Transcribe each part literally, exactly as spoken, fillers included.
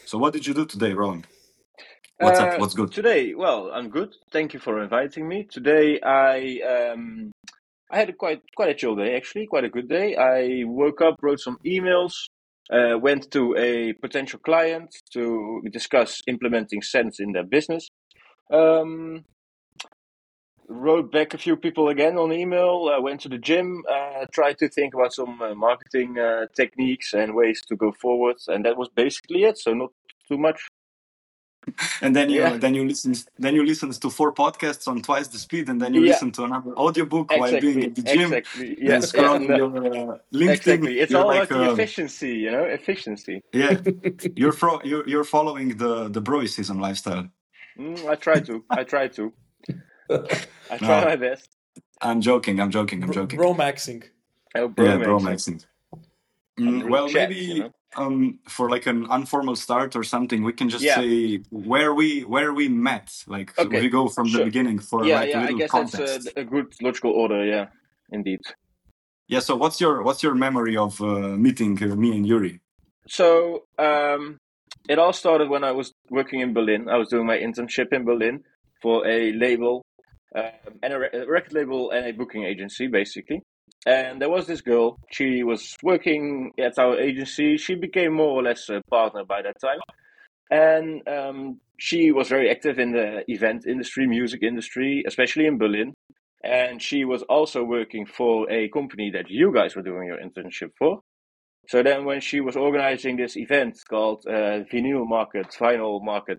So what did you do today, Rowan? What's Uh, up? What's good? Today, well, I'm good. Thank you for inviting me. Today, I um, I had a quite quite a chill day actually, quite a good day. I woke up, wrote some emails, uh, went to a potential client to discuss implementing Sense in their business. Um, wrote back a few people again on email. Uh, went to the gym, uh, tried to think about some uh, marketing uh, techniques and ways to go forward, and that was basically it. So not too much. And then you Yeah. then you listen then you listen to four podcasts on twice the speed, and then you Yeah. listen to another audiobook while being Exactly, at the gym exactly. Yeah, and yeah, scrolling no, your uh, LinkedIn. exactly. It's You're all like about the um, efficiency, you know, efficiency. yeah, you're fro- you're you're following the the broicism lifestyle. Mm, I try to. I try to. I try No, my best. I'm joking. I'm joking. I'm Bro- joking. Bromaxing. Oh, Yeah, bro, bro, maxing. maxing. I'm Mm, real well, chat, you maybe know. um, for like an informal start or something, we can just Yeah. say where we where we met. Like Okay. we go from the Sure. beginning for Yeah, like a yeah. I little guess that's a, context. a good logical order. Yeah, indeed. Yeah. So what's your what's your memory of uh, meeting uh, me and Yuri? So, um, it all started when I was working in Berlin. I was doing my internship in Berlin for a label, um, and a, re- a record label and a booking agency, basically. And there was this girl. She was working at our agency. She became more or less a partner by that time. And um, she was very active in the event industry, music industry, especially in Berlin. And she was also working for a company that you guys were doing your internship for. So then, when she was organizing this event called uh, Vinyl Market, Vinyl Market,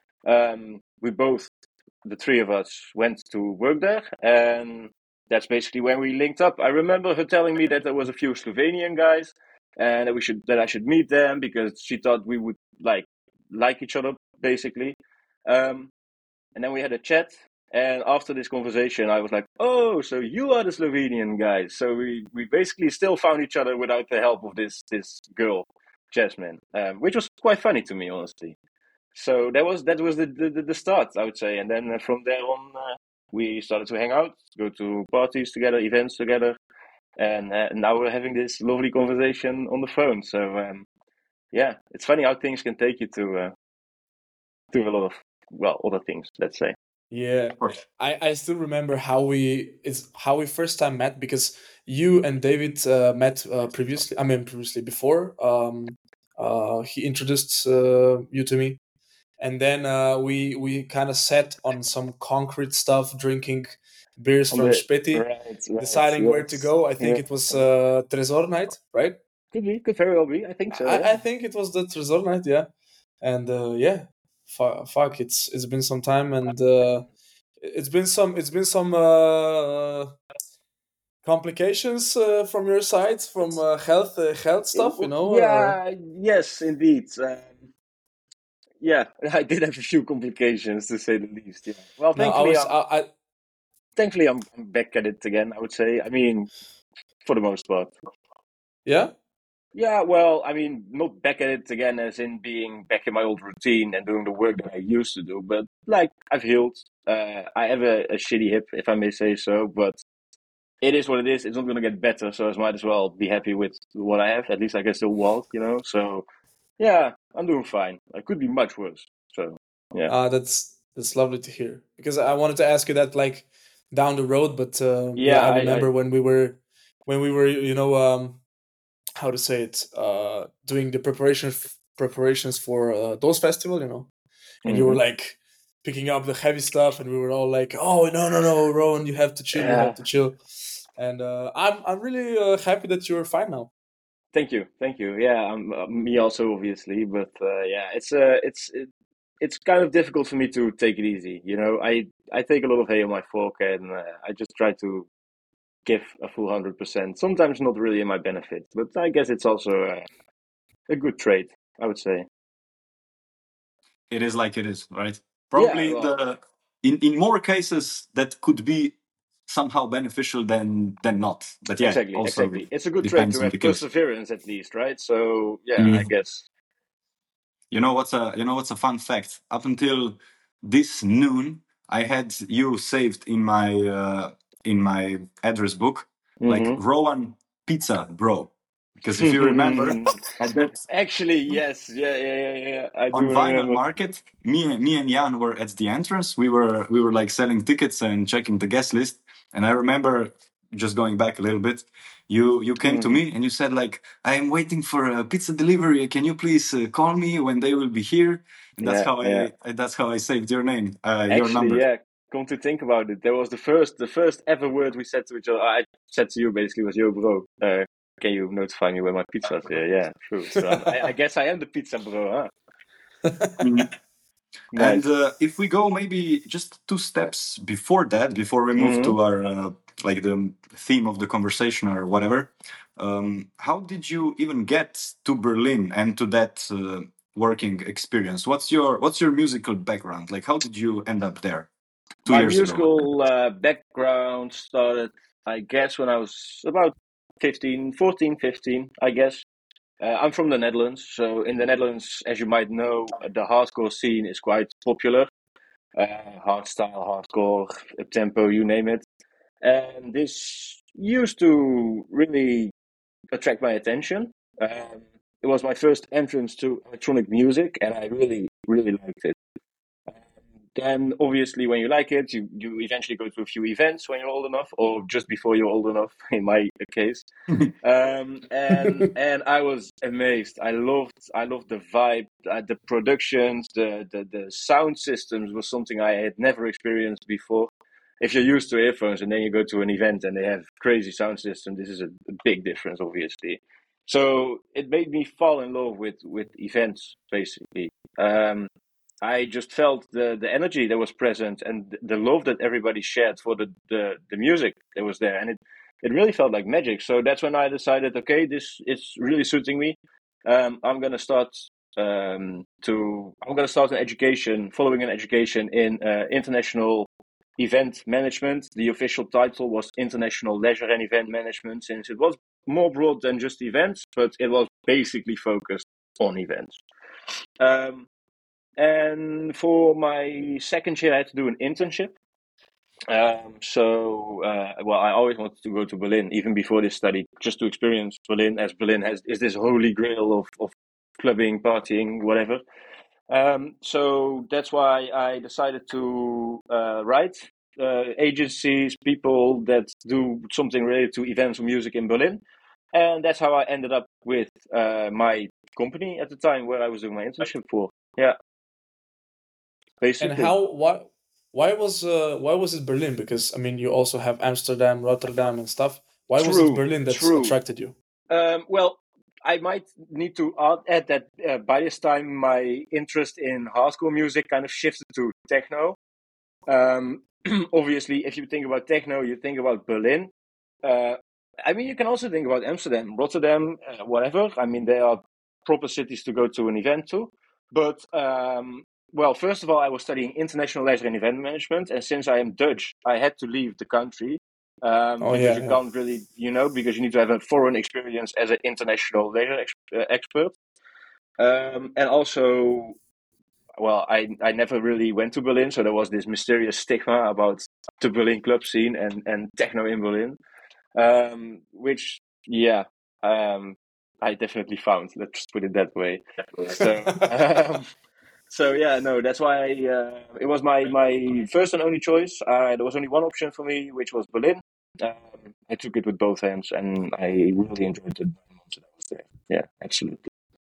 um, we both, the three of us, went to work there, and that's basically when we linked up. I remember her telling me that there was a few Slovenian guys, and that we should that I should meet them because she thought we would like like each other, basically. Um, and then we had a chat. And after this conversation, I was like, "Oh, so you are the Slovenian guys." So we, we basically still found each other without the help of this this girl, Jasmine, um, which was quite funny to me, honestly. So that was that was the the, the start, I would say. And then uh, from there on, uh, we started to hang out, go to parties together, events together, and uh, now we're having this lovely conversation on the phone. So um, yeah, it's funny how things can take you to uh, to a lot of well other things. Let's say. Yeah, I, I still remember how we is how we first time met because you and David uh, met uh, previously. I mean, previously before. Um, uh, he introduced uh, you to me, and then uh, we we kind of sat on some concrete stuff, drinking beers On from the Speti, right, right, deciding where to yes, go. I think yeah. it was uh, Tresor night, right? Could be, could very well be. I think so. I, Yeah. I think it was the Tresor night, yeah. And uh, yeah, fu- fuck, it's it's been some time, and uh, it's been some it's been some uh, complications uh, from your side, from uh, health uh, health stuff, you know. Uh, Yeah. Yes, indeed. Um, yeah, I did have a few complications to say the least. Yeah. Well, no, I thankfully, was I'm I, I thankfully I'm I'm back at it again. I would say. I mean, for the most part. yeah. Yeah. Well, I mean, not back at it again, as in being back in my old routine and doing the work that I used to do. But like, I've healed. Uh, I have a, a shitty hip, if I may say so, but it is what it is. It's not going to get better, so I might as well be happy with what I have. At least I can still walk, you know. So yeah, I'm doing fine. I could be much worse. So yeah, Uh, that's that's lovely to hear because I wanted to ask you that like down the road, but uh, yeah, yeah, I I, I remember when we were when we were you know um, how to say it uh, doing the preparations preparations for uh, those festival, you know, and you were mhm. like picking up the heavy stuff, and we were all like, "Oh no no no, Rowan, you have to chill, you have Yeah. to chill," and uh, I'm I'm really uh, happy that you're fine now. Thank you, thank you. Yeah, I'm uh, me also obviously, but uh, yeah, it's uh, it's it, it's kind of difficult for me to take it easy. You know, I I take a lot of hay on my fork, and uh, I just try to give a full hundred percent. Sometimes not really in my benefit, but I guess it's also a, a good trait, I would say. It is like it is, right? Yeah, Probably well, the in in more cases that could be somehow beneficial than than not. But yeah, exactly, also exactly. It's a good trait depends to on the have case. perseverance, at least, right? So yeah, I Mhm. guess. You know what's a you know what's a fun fact? Up until this noon, I had you saved in my uh, in my address book like Mm-hmm. Rowan Pizza Bro. Because if you remember, at that Actually, yes, yeah, yeah, yeah, yeah. I do on Vinyl remember. Market, me, me and Jan were at the entrance. We were we were like selling tickets and checking the guest list. And I remember, just going back a little bit, you you came to Mhm. me and you said like, I am waiting for a pizza delivery. Can you please uh, call me when they will be here? And that's Yeah, how yeah. I that's how I saved your name, uh, your Actually, number. yeah. Come to think about it, that was the first, the first ever word we said to each other. I said to you basically was, "Yo, bro, uh, can you notify me when my pizza's here?" Yeah, true. So I'm, I, I guess I am the pizza bro, huh? Mhm. And Nice. uh, if we go maybe just two steps before that, before we move Mhm. to our uh, like the theme of the conversation or whatever, um, how did you even get to Berlin and to that uh, working experience? What's your what's your musical background? Like, how did you end up there two My years ago? musical uh, background started, I guess, when I was about fifteen, fourteen, fifteen, I guess. Uh, I'm from the Netherlands, so in the Netherlands, as you might know, the hardcore scene is quite popular. Uh, hardstyle, hardcore, tempo, you name it. And this used to really attract my attention. Um, it was my first entrance to electronic music, and I really, really liked it. Um, then, obviously, when you like it, you, you eventually go to a few events when you're old enough, or just before you're old enough, in my case. Um, and and I was amazed. I loved I loved the vibe, uh, the productions, the, the the sound systems was something I had never experienced before. If you're used to earphones and then you go to an event and they have crazy sound system, this is a, a big difference, obviously. So it made me fall in love with with events, basically. Um, I just felt the the energy that was present and the love that everybody shared for the the, the music that was there, and it it really felt like magic. So that's when I decided, okay, this is really suiting me. Um, I'm gonna start um, to I'm gonna start an education, following an education in uh, international event management. The official title was International Leisure and Event Management, since it was more broad than just events, but it was basically focused on events. Um, and for my second year, I had to do an internship. Um, so, uh, well, I always wanted to go to Berlin, even before this study, just to experience Berlin, as Berlin has is this holy grail of, of clubbing, partying, whatever. Um, so that's why I decided to uh, write uh, agencies, people that do something related to events or music in Berlin. And that's how I ended up with uh, my company at the time where I was doing my internship for. Yeah, And basically. how why why was uh, why was it Berlin? Because I mean, you also have Amsterdam, Rotterdam, and stuff. Why was it True, Berlin that's true. attracted you? Um, well, I might need to add, add that uh, by this time my interest in hardcore music kind of shifted to techno. Um, obviously, if you think about techno, you think about Berlin. Uh, I mean, you can also think about Amsterdam, Rotterdam, uh, whatever. I mean, they are proper cities to go to an event to. But, um, well, first of all, I was studying international leisure and event management. And since I am Dutch, I had to leave the country. Um, Oh because yeah, you yeah. can't really, you know, because you need to have a foreign experience as an international leisure ex- uh, expert. Um, and also, well, I I never really went to Berlin, so there was this mysterious stigma about the Berlin club scene and, and techno in Berlin, um, which yeah, um, I definitely found. Let's put it that way. So um, so yeah, no, that's why uh, it was my my first and only choice. Uh, there was only one option for me, which was Berlin. Um, I took it with both hands, and I really enjoyed the nine months that I was there. Yeah, absolutely.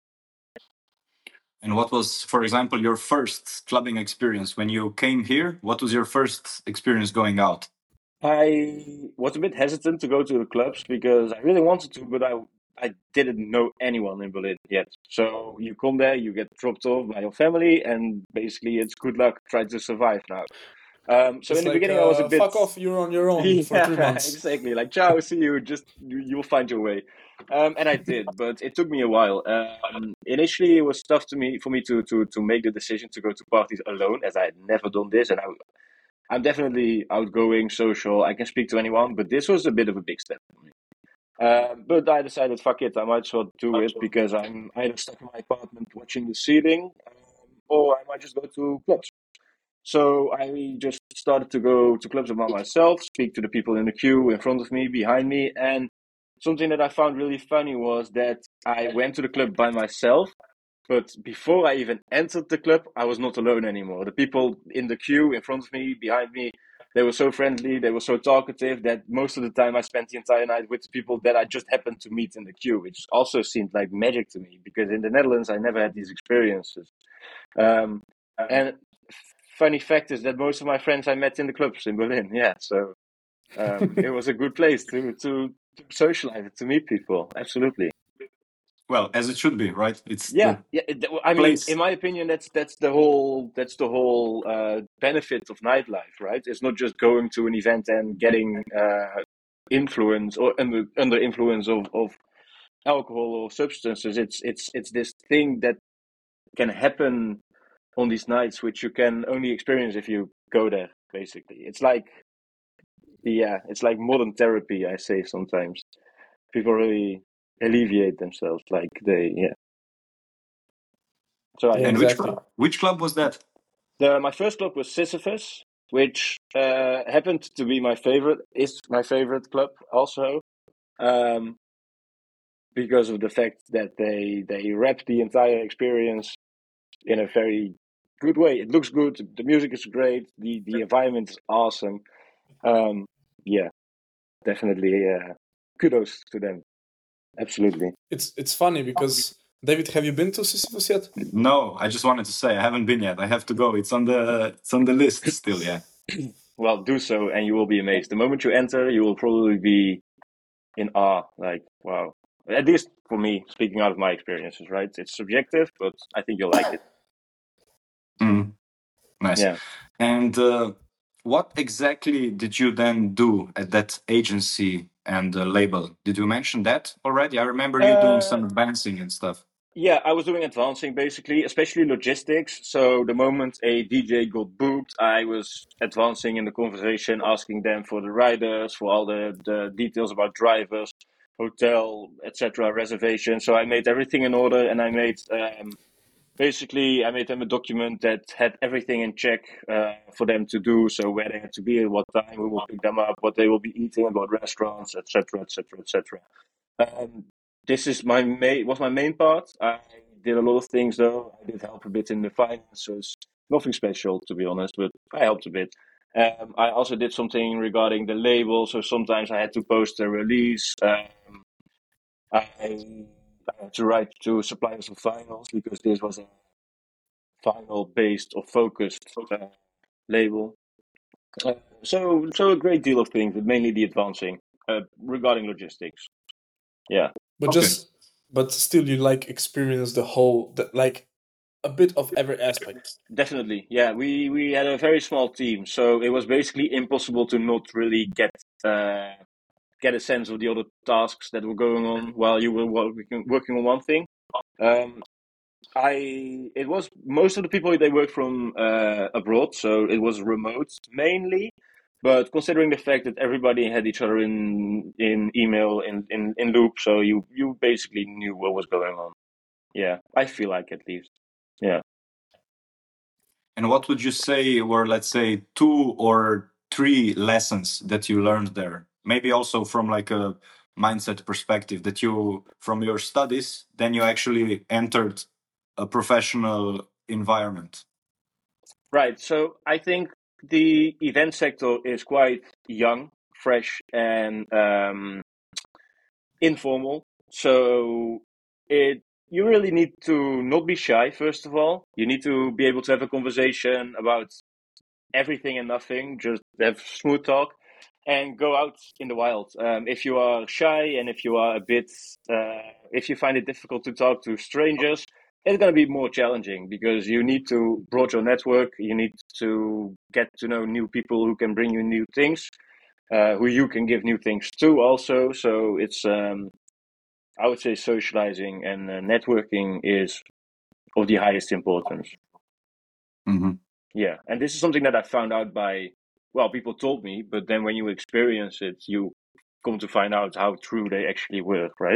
And what was, for example, your first clubbing experience when you came here? What was your first experience going out? I was a bit hesitant to go to the clubs because I really wanted to, but I I didn't know anyone in Berlin yet. So you come there, you get dropped off by your family, and basically it's good luck, try to survive now. Um, so in It's the like beginning, I was a uh, bit, fuck off, you're on your own for three yeah, months. exactly, like ciao, see you, just you, you'll find your way. Um, and I did, but it took me a while. Um, initially, it was tough to me for me to to to make the decision to go to parties alone, as I had never done this, and I I'm definitely outgoing, social. I can speak to anyone, but this was a bit of a big step for me. Um, but I decided, fuck it, I might as well do it because I'm either stuck in my apartment watching the ceiling, um, or I might just go to clubs. So I just started to go to clubs by myself, speak to the people in the queue in front of me, behind me, and something that I found really funny was that I went to the club by myself, but before I even entered the club, I was not alone anymore. The people in the queue, in front of me, behind me, they were so friendly, they were so talkative that most of the time I spent the entire night with people that I just happened to meet in the queue, which also seemed like magic to me because in the Netherlands I never had these experiences. Um, and funny fact is that most of my friends I met in the clubs in Berlin. Yeah, so um, it was a good place to, to to socialize, to meet people. Absolutely. Well, as it should be, right? It's Yeah, the yeah. it- I mean, place. in my opinion, that's that's the whole that's the whole uh, benefit of nightlife, right? It's not just going to an event and getting uh, influence or under under influence of, of alcohol or substances. It's it's it's this thing that can happen on these nights, which you can only experience if you go there. Basically, it's like yeah, it's like modern therapy. I say sometimes people really alleviate themselves, like they yeah. So I Yeah, And agree. which exactly. club? Which club was that? The my first club was Sisyphus, which uh, happened to be my favorite. Is my favorite club also, um, because of the fact that they they wrap the entire experience in a very good way. It looks good. The music is great. The the environment is awesome. Um, yeah, definitely. Uh, kudos to them. Absolutely. It's it's funny because David, have you been to Sisyphus yet? No, I just wanted to say I haven't been yet. I have to go. It's on the it's on the list still. Yeah. Well, do so, and you will be amazed. The moment you enter, you will probably be in awe. Like, wow. At least for me, speaking out of my experiences, right? It's subjective, but I think you'll like it. Mm, nice. Yeah. And uh, what exactly did you then do at that agency and uh, label? Did you mention that already? I remember you doing Uh, some advancing and stuff. yeah, I was doing advancing basically, especially logistics. So the moment a D J got booked, I was advancing in the conversation, asking them for the riders, for all the, the details about drivers, hotel, et cetera, reservation. So I made everything in order, and I made um, basically I made them a document that had everything in check uh, for them to do. So where they had to be, at what time we will pick them up, what they will be eating, what restaurants, et cetera, et cetera, et cetera. Um, this is my main was my main part. I did a lot of things though. I did help a bit in the finances. Nothing special to be honest, but I helped a bit. Um, I also did something regarding the label. So sometimes I had to post a release. Um, I, I had to write to suppliers of vinyls because this was a vinyl based or focused uh, label. Uh, so so a great deal of things, but mainly the advancing uh, regarding logistics. Yeah. But Okay. just but still you like experience the whole the, like a bit of every aspect. Definitely, yeah. We we had a very small team, so it was basically impossible to not really get uh, get a sense of the other tasks that were going on while you were working working on one thing. Um, I it was most of the people they worked from uh, abroad, so it was remote mainly. But considering the fact that everybody had each other in in email in, in, in loop, so you you basically knew what was going on. Yeah, I feel like at least. Yeah. And what would you say were, let's say, two or three lessons that you learned there? Maybe also from like a mindset perspective that you, from your studies, then you actually entered a professional environment. Right. So I think the event sector is quite young, fresh, and um, informal. So it you really need to not be shy. First of all, you need to be able to have a conversation about everything and nothing. Just have smooth talk and go out in the wild. Um, if you are shy and if you are a bit, uh, if you find it difficult to talk to strangers, it's going to be more challenging because you need to broaden your network. You need to get to know new people who can bring you new things, uh, who you can give new things to also. So it's, um, I would say, socializing and uh, networking is of the highest importance. Mm-hmm. Yeah, and this is something that I found out by, well, people told me, but then when you experience it, you come to find out how true they actually were, right?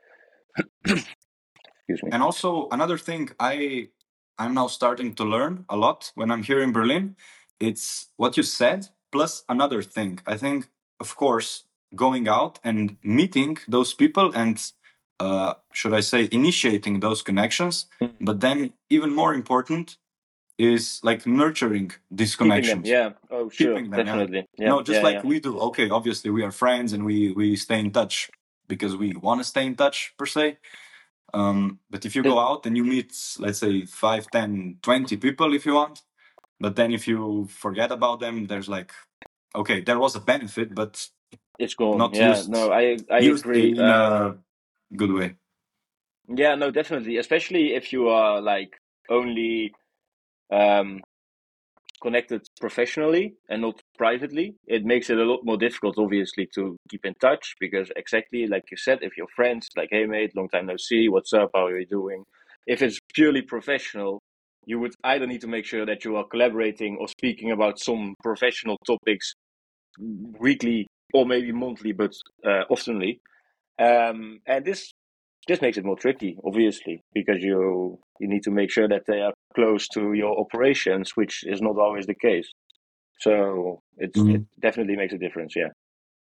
Excuse me. And also another thing I I'm now starting to learn a lot when I'm here in Berlin, it's what you said plus another thing. I think, of course, going out and meeting those people and, uh, should I say, initiating those connections. Mm. But then, even more important is like nurturing these Keeping them, connections, yeah. Oh, sure, keeping them. Yeah. definitely. Yeah, No, just yeah, like yeah. we do. Okay, obviously we are friends and we we stay in touch because we want to stay in touch per se. Um, but if you go out and you meet, let's say, five, ten, twenty people if you want, but then if you forget about them, there's like, okay, there was a benefit, but It's gone. not Yeah, used, no, I I used agree. in Um, a good way. yeah, no, definitely. Especially if you are like only um, connected professionally and not privately, it makes it a lot more difficult, obviously, to keep in touch because exactly like you said, if you're friends, like, hey mate, long time no see, what's up, how are you doing? If it's purely professional, you would either need to make sure that you are collaborating or speaking about some professional topics weekly or maybe monthly, but uh, oftenly. Um, and this this makes it more tricky, obviously, because you you need to make sure that they are close to your operations, which is not always the case. So it's Mhm. it definitely makes a difference. Yeah.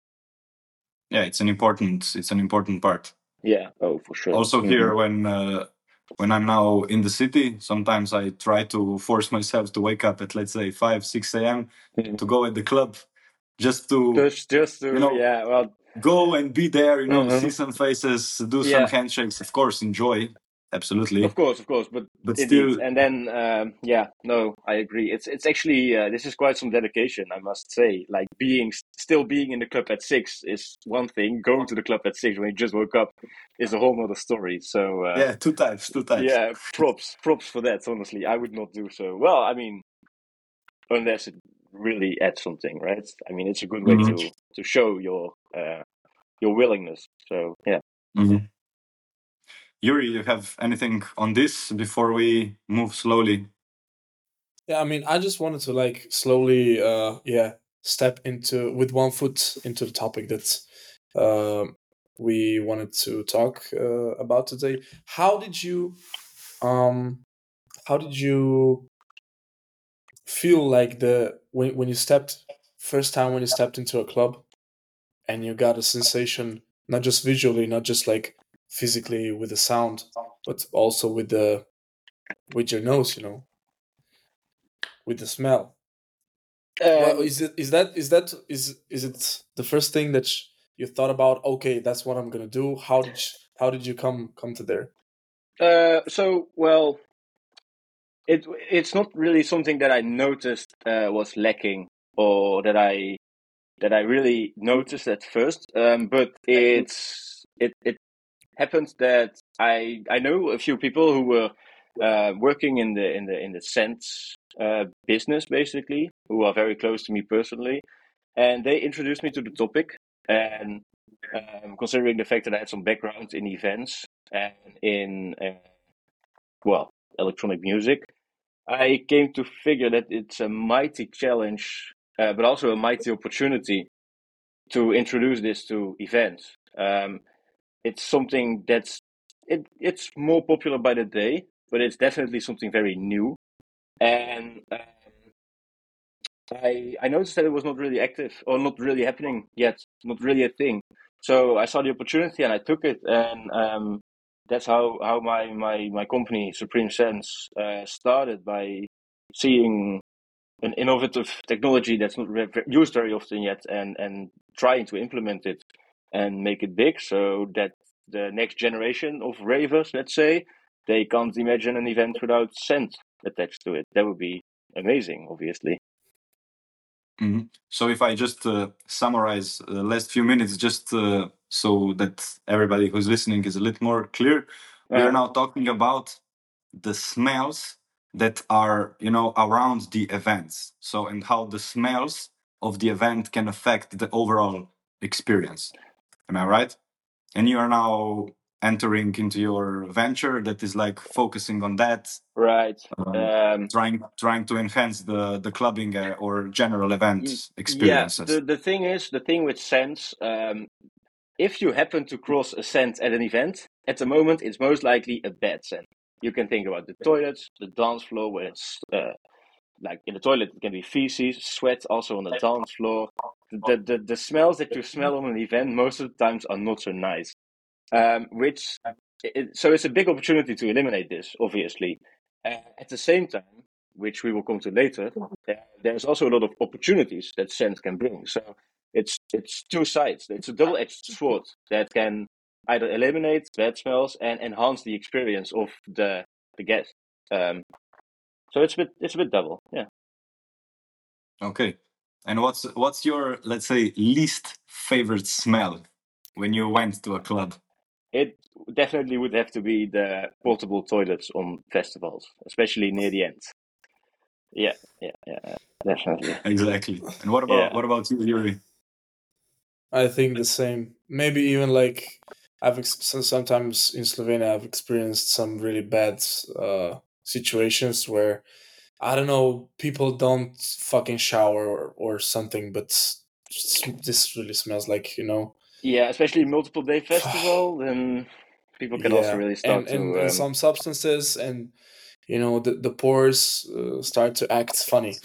Yeah, it's an important it's an important part. Yeah. Oh, for sure. Also Mhm. here when uh, when I'm now in the city, sometimes I try to force myself to wake up at, let's say, five, six a.m. Mhm. to go at the club, just to, Just just to you know, yeah. Well. go and be there, you know, see Mhm. some faces, do some Yeah. handshakes, of course, enjoy, absolutely, Of course, of course, but but indeed, still, and then um, yeah, no, I agree. It's it's actually uh, this is quite some dedication, I must say. Like being still being in the club at six is one thing. Going to the club at six when you just woke up is a whole other story. So uh, yeah, two types, two types. yeah, props, props for that. Honestly, I would not do so. Well, I mean, unless it really adds something, right? I mean, it's a good way Mhm. to to show your uh, your willingness. So yeah. Mhm. Yuri, you have anything on this before we move slowly? Yeah, I mean, I just wanted to like slowly, uh, yeah, step into with one foot into the topic that um we wanted to talk uh, about today. How did you, um, how did you feel like the when when you stepped first time when you stepped into a club and you got a sensation not just visually, not just like physically with the sound, but also with the with your nose, you know, with the smell. Well, Um, is it is that is that is is it the first thing that sh- you thought about? Okay, that's what I'm gonna do. How did you, how did you come come to there? uh, so well, it it's not really something that I noticed uh, was lacking or that I that I really noticed at first. Um, but it's it it happened that I I know a few people who were uh, working in the in the in the scents uh, business basically, who are very close to me personally, and they introduced me to the topic. And um, considering the fact that I had some background in events and in uh, well electronic music, I came to figure that it's a mighty challenge, uh, but also a mighty opportunity to introduce this to events. Um, it's something that's it, it's more popular by the day, but it's definitely something very new. And um, I I noticed that it was not really active or not really happening yet, not really a thing. So I saw the opportunity and I took it, and um, that's how how my my my company Supreme Sense uh, started by seeing an innovative technology that's not re- used very often yet, and and trying to implement it and make it big so that the next generation of ravers, let's say, they can't imagine an event without scent attached to it. That would be amazing, obviously. Mhm. So if I just uh, summarize the last few minutes, just uh, so that everybody who's listening is a little more clear, we are Uh, now talking about the smells that are, you know, around the events. So, and how the smells of the event can affect the overall experience. Am I right? And you are now entering into your venture that is like focusing on that, right. um, Um, trying trying to enhance the the clubbing uh, or general y- event yeah. experiences. The the thing is, the thing with scents. Um, if you happen to cross a scent at an event, at the moment, it's most likely a bad scent. You can think about the toilets, the dance floor, where it's uh, like in the toilet, it can be feces, sweat, also on the dance floor. the, the, the smells that you smell on an event most of the times are not so nice. Um, which it, so it's a big opportunity to eliminate this, obviously. Uh, at the same time, which we will come to later, uh, there's also a lot of opportunities that scent can bring. So it's it's two sides. It's a double-edged sword that can either eliminate bad smells and enhance the experience of the the guest. Um, so it's a bit it's a bit double, yeah. Okay. And what's what's your, let's say, least favorite smell when you went to a club? It definitely would have to be the portable toilets on festivals, especially near the end. Yeah, yeah, yeah, definitely. Exactly. And what about Yeah. what about you, Yuri? I think the same. Maybe even like I've ex- so sometimes in Slovenia I've experienced some really bad uh, situations where I don't know, people don't fucking shower or, or something, but s- this really smells like, you know. Yeah, especially multiple day festival, then people can also Yeah, really and start and, to and um, some substances, and you know the the pores uh, start to act funny.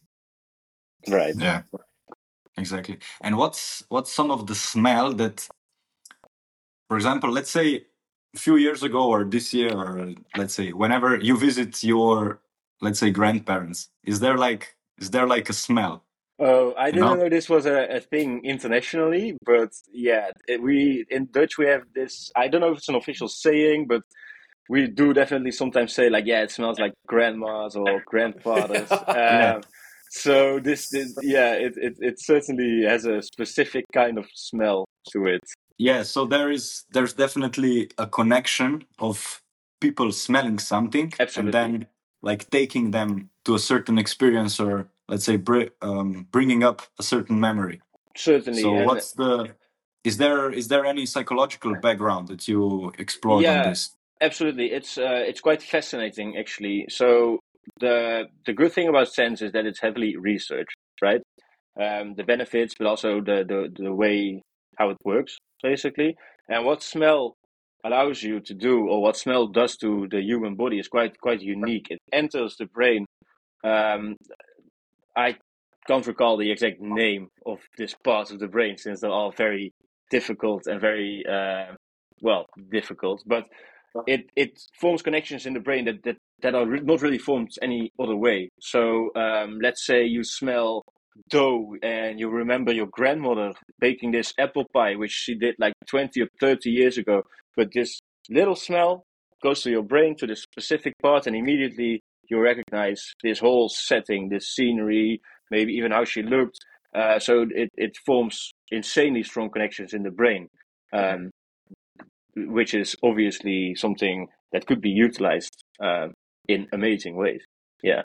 right. Yeah, exactly. And what's what's some of the smell that, for example, let's say a few years ago or this year, or let's say whenever you visit your, let's say, grandparents, is there like is there like a smell? Oh, I You didn't know? know this was a, a thing internationally, but yeah, it, we in Dutch we have this. I don't know if it's an official saying, but we do definitely sometimes say like, yeah, it smells like grandmas or grandfathers. Yeah. Uh, so this, this yeah, it, it it certainly has a specific kind of smell to it. Yeah, so there is there's definitely a connection of people smelling something and Absolutely, then like taking them to a certain experience, or let's say br- um, bringing up a certain memory. certainly, So and what's the is there is there any psychological background that you explored on yeah, this? absolutely. It's uh, it's quite fascinating actually. So the the good thing about scents is that it's heavily researched, right? Um, the benefits, but also the, the the way how it works, basically. And what smell allows you to do, or what smell does to the human body, is quite quite unique. It enters the brain. Um, I can't recall the exact name of this part of the brain since they're all very difficult and very uh, well difficult, but it it forms connections in the brain that that, that are re- not really formed any other way. So um, let's say you smell dough and you remember your grandmother baking this apple pie, which she did like twenty or thirty years ago. But this little smell goes to your brain, to this specific part, and immediately you recognize this whole setting, this scenery, maybe even how she looked. Uh, so it, it forms insanely strong connections in the brain. Um, which is obviously something that could be utilized um, in amazing ways. Yeah.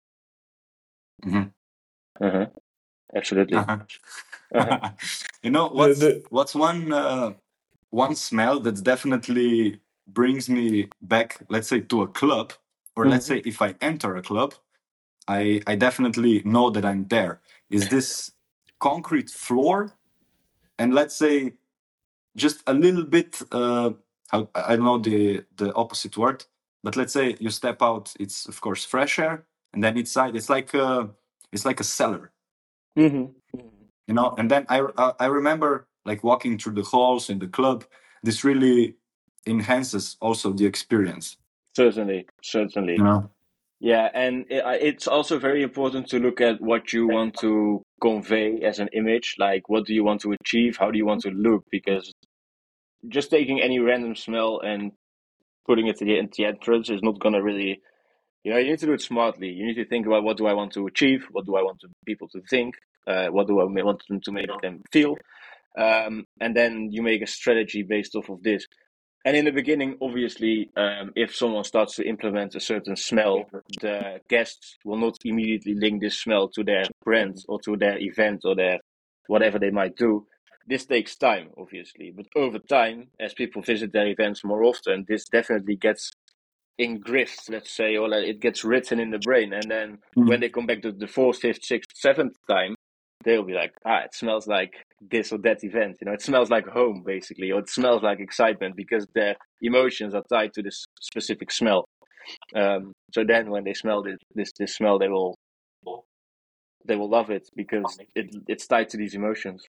Mhm. Uh-huh. Absolutely. Uh-huh. Uh-huh. You know the what's the what's one uh, one smell that definitely brings me back, let's say, to a club, or let's Mm-hmm. say if I enter a club, I I definitely know that I'm there. Is this concrete floor, and let's say just a little bit. Uh, how, I don't know the the opposite word, but let's say you step out. It's of course fresh air, and then inside it's like a, it's like a cellar, Mm-hmm. you know. And then I I I remember like walking through the halls in the club. This really enhances also the experience, Certainly. you Certainly. know. Yeah, and it, it's also very important to look at what you want to convey as an image. Like, what do you want to achieve? How do you want to look? Because just taking any random smell and putting it to the, at the entrance is not going to really, you know, you need to do it smartly. You need to think about what do I want to achieve? What do I want to, people to think? Uh, what do I ma- want them to make them feel? Um, and then you make a strategy based off of this. And in the beginning, obviously, um, if someone starts to implement a certain smell, the guests will not immediately link this smell to their brand or to their event or their whatever they might do. This takes time, obviously, but over time, as people visit their events more often, this definitely gets engraved, let's say, or like it gets written in the brain. And then when Mm. they come back to the fourth, fifth, sixth, seventh time, they'll be like, ah, it smells like this or that event. You know, it smells like home, basically, or it smells like excitement because their emotions are tied to this specific smell. Um, so then when they smell this, this, this smell, they will they will love it because it it's tied to these emotions.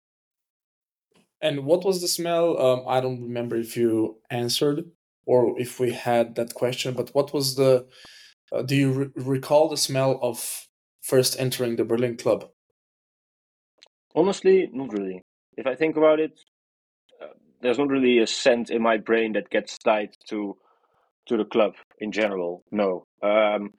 And what was the smell? Um, I don't remember if you answered or if we had that question, but what was the, uh, do you re- recall the smell of first entering the Berlin Club? Honestly, not really. If I think about it, uh, there's not really a scent in my brain that gets tied to to the club in general. No. Um,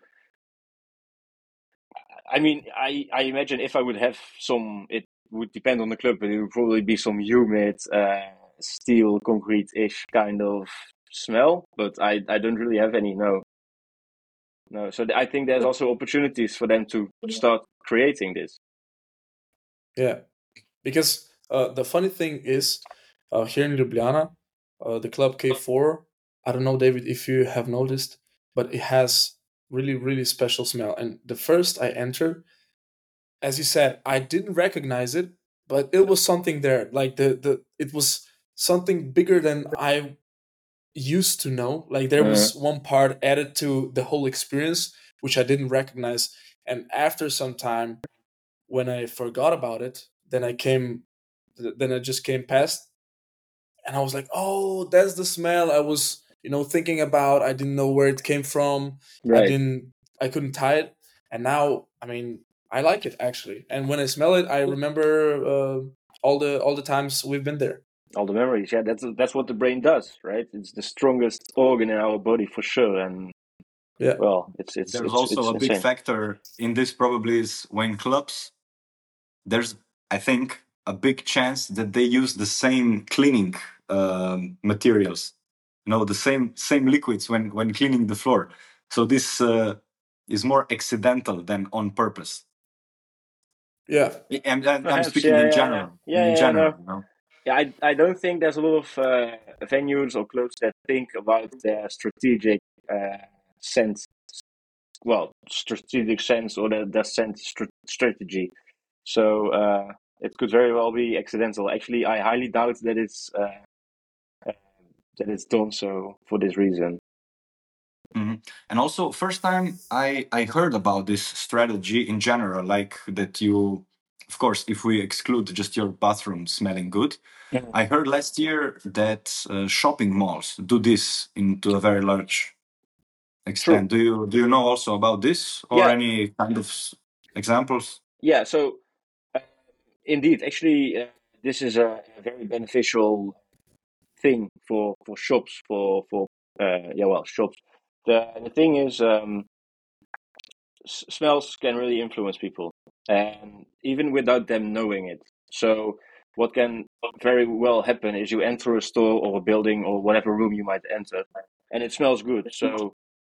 I mean, I, I imagine if I would have some, it would depend on the club, but it would probably be some humid, uh, steel, concrete-ish kind of smell. But I, I don't really have any. No, no. So th- I think there's also opportunities for them to start creating this. Yeah, because uh, the funny thing is, uh, here in Ljubljana, uh, the club K four, I don't know, David, if you have noticed, but it has really, really special smell. And the first I entered, as you said, I didn't recognize it, but it was something there. Like the the it was something bigger than I used to know. Like there Uh, was one part added to the whole experience which I didn't recognize. And after some time, when I forgot about it, then I came, then I just came past, and I was like, oh, that's the smell I was, you know, thinking about. I didn't know where it came from. I right. didn't, I couldn't tie it. And now, I mean, I like it actually. And when I smell it, I remember uh, all the all the times we've been there. All the memories. Yeah, that's that's what the brain does, right? It's the strongest organ in our body for sure. And Yeah, well, it's it's There's it's also it's a big insane. factor in this, probably, is when clubs, there's, I think, a big chance that they use the same cleaning um, materials, you know, the same same liquids when when cleaning the floor. So this uh, is more accidental than on purpose. yeah, And, and I'm Perhaps, speaking yeah, in yeah, yeah, general. yeah, In yeah. general, No, you know. yeah. I I don't think there's a lot of uh, venues or clubs that think about their strategic uh, sense, well, strategic sense or their, their sense str- strategy. So uh, it could very well be accidental. Actually, I highly doubt that it's uh, uh, that it's done so for this reason. Mhm. And also, first time I I heard about this strategy in general, like that you, of course, if we exclude just your bathroom smelling good, Mhm. I heard last year that uh, shopping malls do this into a very large True. extent. Do you do you know also about this or Yeah. any kind of s- examples? Yeah. So uh, indeed, actually, uh, this is a, a very beneficial thing for for shops for for uh, yeah well shops. The the thing is, um, s- smells can really influence people, and even without them knowing it. So what can very well happen is you enter a store or a building or whatever room you might enter, and it smells good. So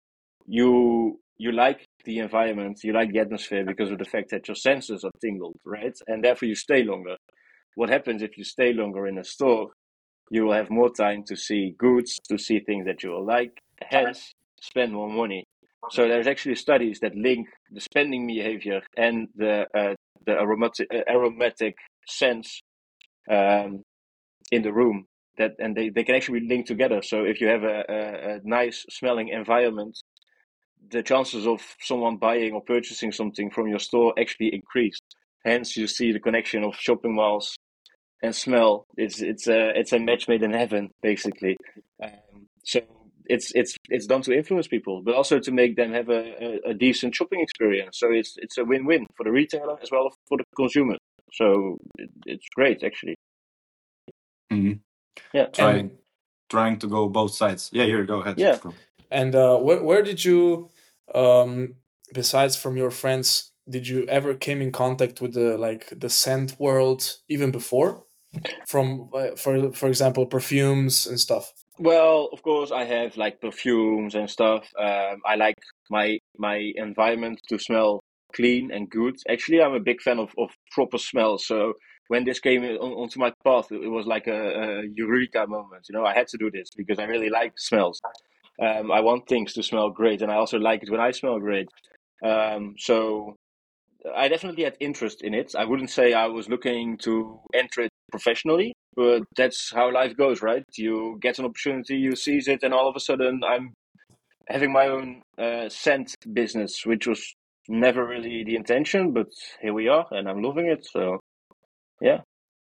you you like the environment, you like the atmosphere because of the fact that your senses are tingled, right? And therefore you stay longer. What happens if you stay longer in a store? You will have more time to see goods, to see things that you will like, hence spend more money. So there's actually studies that link the spending behavior and the uh, the aromatic uh, aromatic sense um, in the room. That and they, they can actually be linked together. So if you have a, a, a nice smelling environment, the chances of someone buying or purchasing something from your store actually increase. Hence, you see the connection of shopping malls and smell. It's it's a it's a match made in heaven, basically. Um, so it's it's it's done to influence people, but also to make them have a, a, a decent shopping experience. So it's it's a win win for the retailer as well as for the consumer. So it, it's great, actually. Mhm. Yeah, Trying and trying to go both sides. Yeah, here, go ahead. yeah. and uh, where where did you, um, besides from your friends, did you ever came in contact with the like the scent world even before? From uh, for for example, perfumes and stuff. Well, of course, I have like perfumes and stuff. Um, I like my my environment to smell clean and good. Actually, I'm a big fan of, of proper smells. So when this came on, onto my path, it, it was like a, a eureka moment. You know, I had to do this because I really like smells. Um, I want things to smell great, and I also like it when I smell great. Um, so I definitely had interest in it. I wouldn't say I was looking to enter it professionally, but that's how life goes, right? You get an opportunity, you seize it, and all of a sudden I'm having my own uh, scent business, which was never really the intention, but here we are, and I'm loving it. So, yeah.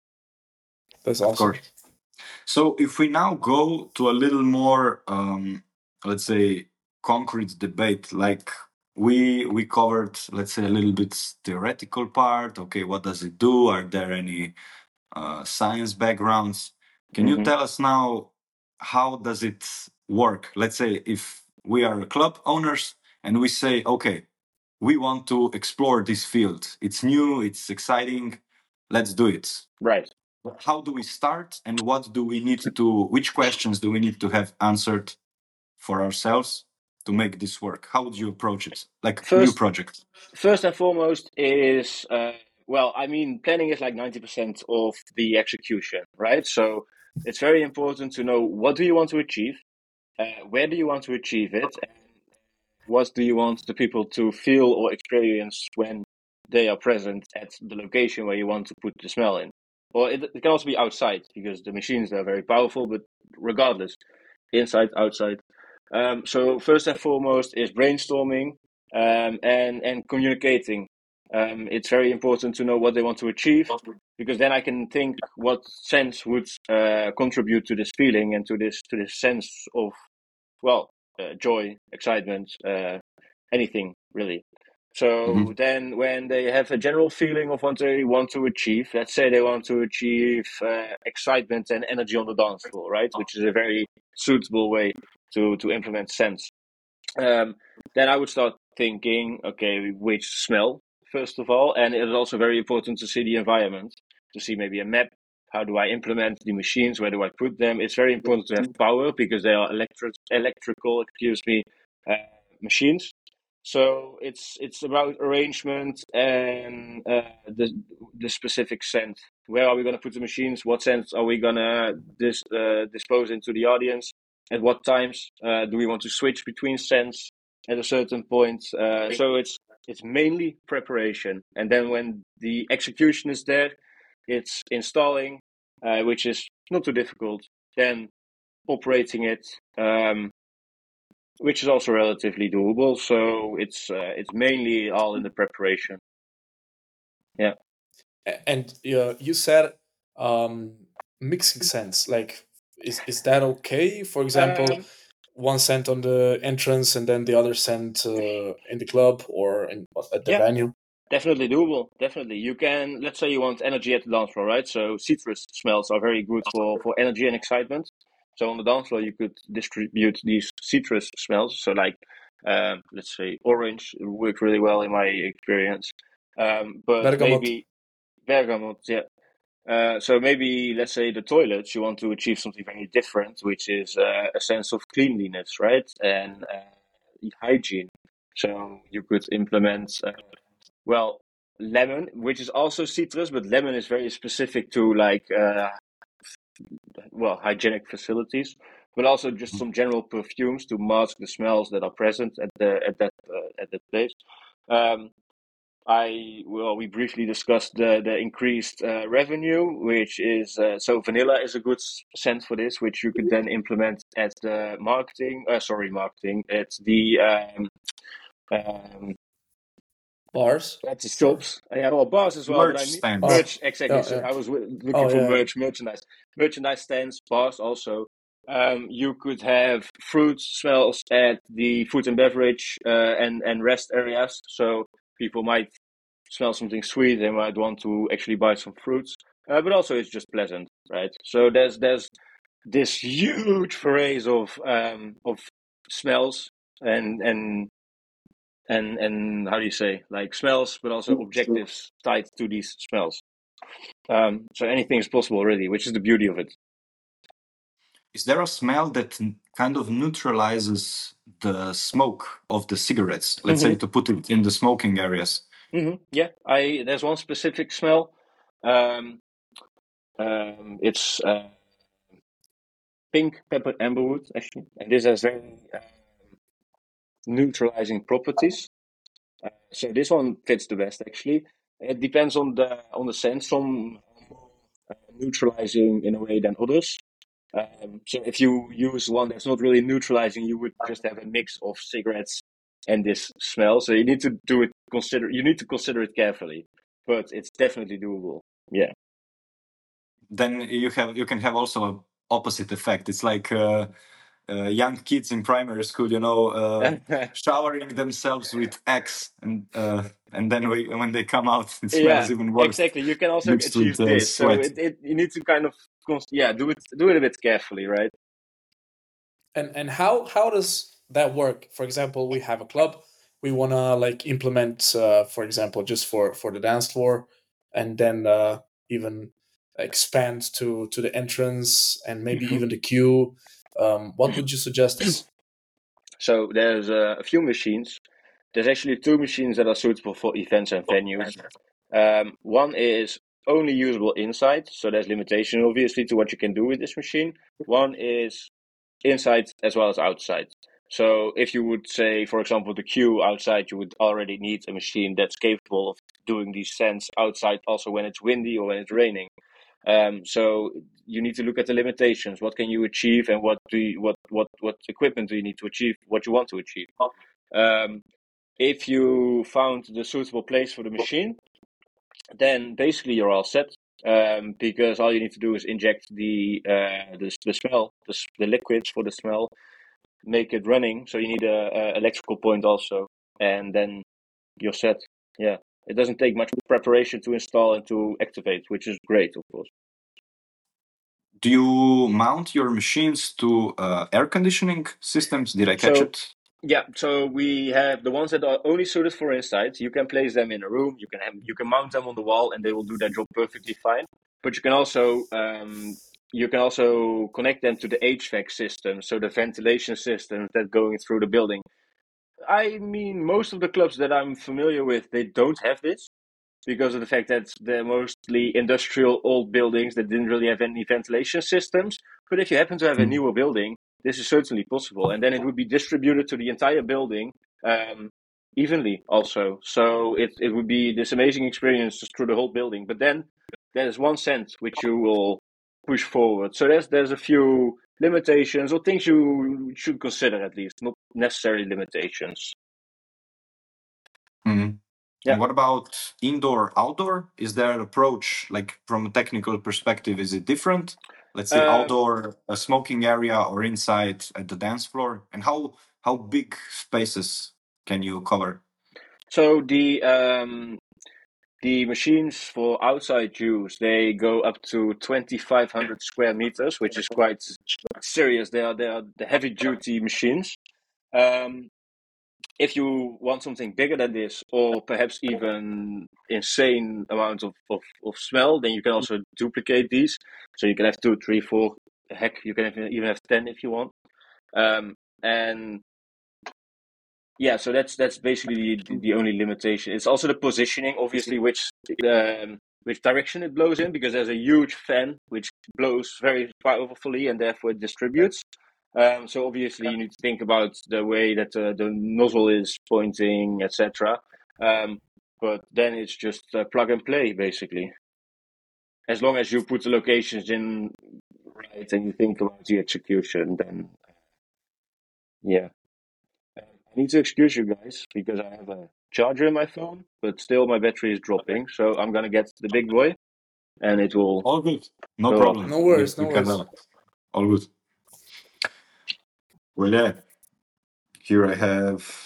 That's Of awesome. course. So if we now go to a little more, um, let's say, concrete debate, like we we covered, let's say, a little bit theoretical part. Okay, what does it do? Are there any uh, science backgrounds? Can you Mhm. tell us now how does it work? Let's say if we are club owners and we say, okay, we want to explore this field. It's new, it's exciting. Let's do it. Right. How do we start, and what do we need to? Which questions do we need to have answered for ourselves to make this work? How would you approach it? Like new First, project. first and foremost is uh, well, I mean, planning is like ninety percent of the execution, right? So it's very important to know what do you want to achieve, uh, where do you want to achieve it, and what do you want the people to feel or experience when they are present at the location where you want to put the smell in. Or it, it can also be outside because the machines are very powerful, but regardless, inside, outside. Um, so first and foremost is brainstorming um, and and communicating. Um, it's very important to know what they want to achieve because then I can think what sense would uh, contribute to this feeling and to this to this sense of well uh, joy, excitement, uh, anything really. So Mhm. then, when they have a general feeling of what they want to achieve, let's say they want to achieve uh, excitement and energy on the dance floor, right? Which is a very suitable way to to implement sense. Um, then I would start thinking, okay, which smell first of all, and it is also very important to see the environment, to see maybe a map. How do I implement the machines? Where do I put them? It's very important to have power because they are electric, electrical, excuse me, uh, machines. So it's it's about arrangement and uh, the the specific scent. Where are we going to put the machines? What scents are we going to dis, uh, dispose into the audience? At what times uh, do we want to switch between scents at a certain point? Uh, so it's it's mainly preparation, and then when the execution is there, it's installing, uh, which is not too difficult. Then operating it, um, which is also relatively doable. So it's uh, it's mainly all in the preparation. Yeah. And uh, you said um, mixing scents. Like, is is that okay? For example, Um, one scent on the entrance and then the other scent uh, in the club or in, at the yeah. venue. Definitely doable. Definitely, you can. Let's say you want energy at the dance floor, right? So citrus smells are very good for for energy and excitement. So on the dance floor, you could distribute these citrus smells. So like, um, let's say orange worked really well in my experience. Um, but Bergamot. maybe bergamot, yeah. Uh, so maybe let's say the toilets, you want to achieve something very different, which is uh, a sense of cleanliness, right, and uh, hygiene. So you could implement. Uh, well, lemon, which is also citrus, but lemon is very specific to like uh, well hygienic facilities, but also just some general perfumes to mask the smells that are present at the at that uh, at that place. Um, I well, we briefly discussed the the increased uh, revenue, which is uh, so vanilla is a good scent for this, which you could then implement at the marketing. Uh, sorry, marketing. It's the um, um, Bars. at the shops. Yeah, well, bars as well, but I Merch mean stands. Oh, merch exactly. yeah, So yeah. I was w- looking Oh, for yeah. merch, merchandise, merchandise stands, bars also. Um, you could have fruit smells at the food and beverage uh, and and rest areas. So people might smell something sweet, they might want to actually buy some fruits. Uh, but also it's just pleasant, right? So there's there's this huge array of um, of smells and and and and how do you say, like smells, but also objectives tied to these smells. Um, so anything is possible, really, which is the beauty of it. Is there a smell that n- kind of neutralizes the smoke of the cigarettes? Let's say Mm-hmm. to put it in the smoking areas. Mm-hmm. Yeah, I there's one specific smell. Um, um, it's uh, pink pepper amberwood, actually, and this has very uh, neutralizing properties. Uh, so this one fits the best, actually. It depends on the on the scent. Some are more uh, neutralizing in a way than others. Um, so if you use one that's not really neutralizing, you would just have a mix of cigarettes and this smell. So you need to do it consider you need to consider it carefully, but it's definitely doable. Yeah. Then you have you can have also an opposite effect. It's like uh, uh, young kids in primary school, you know, uh, showering themselves with Axe, and uh, and then we, when they come out, it smells Yeah, even worse. exactly. You can also mixed achieve with, uh, this. So sweat. it, it you need to kind of cons- yeah do it do it a bit carefully, right? And and how how does that work? For example, we have a club. We wanna like implement, uh, for example, just for for the dance floor, and then uh, even expand to to the entrance and maybe even the queue. Um, what would you suggest us? So there's uh, a few machines. There's actually two machines that are suitable for events and venues. Um, one is only usable inside, so there's limitation obviously to what you can do with this machine. One is inside as well as outside. So if you would say, for example, the queue outside, you would already need a machine that's capable of doing these scents outside also when it's windy or when it's raining. Um, so you need to look at the limitations. What can you achieve, and what do you, what what what equipment do you need to achieve what you want to achieve? Um, if you found the suitable place for the machine, then basically you're all set. Um, because all you need to do is inject the uh, the, the smell, the, the liquids for the smell, make it running. So you need a, a electrical point also, and then you're set. Yeah, it doesn't take much preparation to install and to activate, which is great, of course. Do you mount your machines to uh, air conditioning systems? Did I catch So, it? yeah, so we have the ones that are only suited for inside. You can place them in a room. You can have, you can mount them on the wall, and they will do their job perfectly fine. But you can also um, you can also connect them to the H V A C system, so the ventilation systems that going through the building. I mean, most of the clubs that I'm familiar with, they don't have this because of the fact that they're mostly industrial old buildings that didn't really have any ventilation systems. But if you happen to have a newer building, this is certainly possible. And then it would be distributed to the entire building um, evenly also. So it, it would be this amazing experience through the whole building. But then there's one cent which you will push forward. So there's there's a few limitations or things you should consider, at least, not necessarily limitations. Mm-hmm. Yeah. And what about indoor, outdoor? Is there an approach, like from a technical perspective, is it different? Let's say Um, outdoor, a smoking area, or inside at the dance floor? And how how big spaces can you cover? So the um, the machines for outside use, they go up to twenty-five hundred square meters, which is quite serious. They are they are the heavy duty machines. Um, if you want something bigger than this, or perhaps even insane amount of, of, of smell, then you can also duplicate these. So you can have two, three, four. Heck, you can have, even have ten if you want. Um, and yeah, so that's that's basically the, the only limitation. It's also the positioning, obviously, which um, which direction it blows in, because there's a huge fan which blows very powerfully and therefore it distributes. Um, so obviously you need to think about the way that uh, the nozzle is pointing, et cetera. Um, but then it's just uh, plug and play, basically. As long as you put the locations in right and you think about the execution, then yeah. I need to excuse you guys because I have a charger in my phone, but still my battery is dropping. So I'm gonna get the big boy, and it will. All good. No go problem. off. No worries, We no can, worries. uh, all good. Well, yeah. Here I have,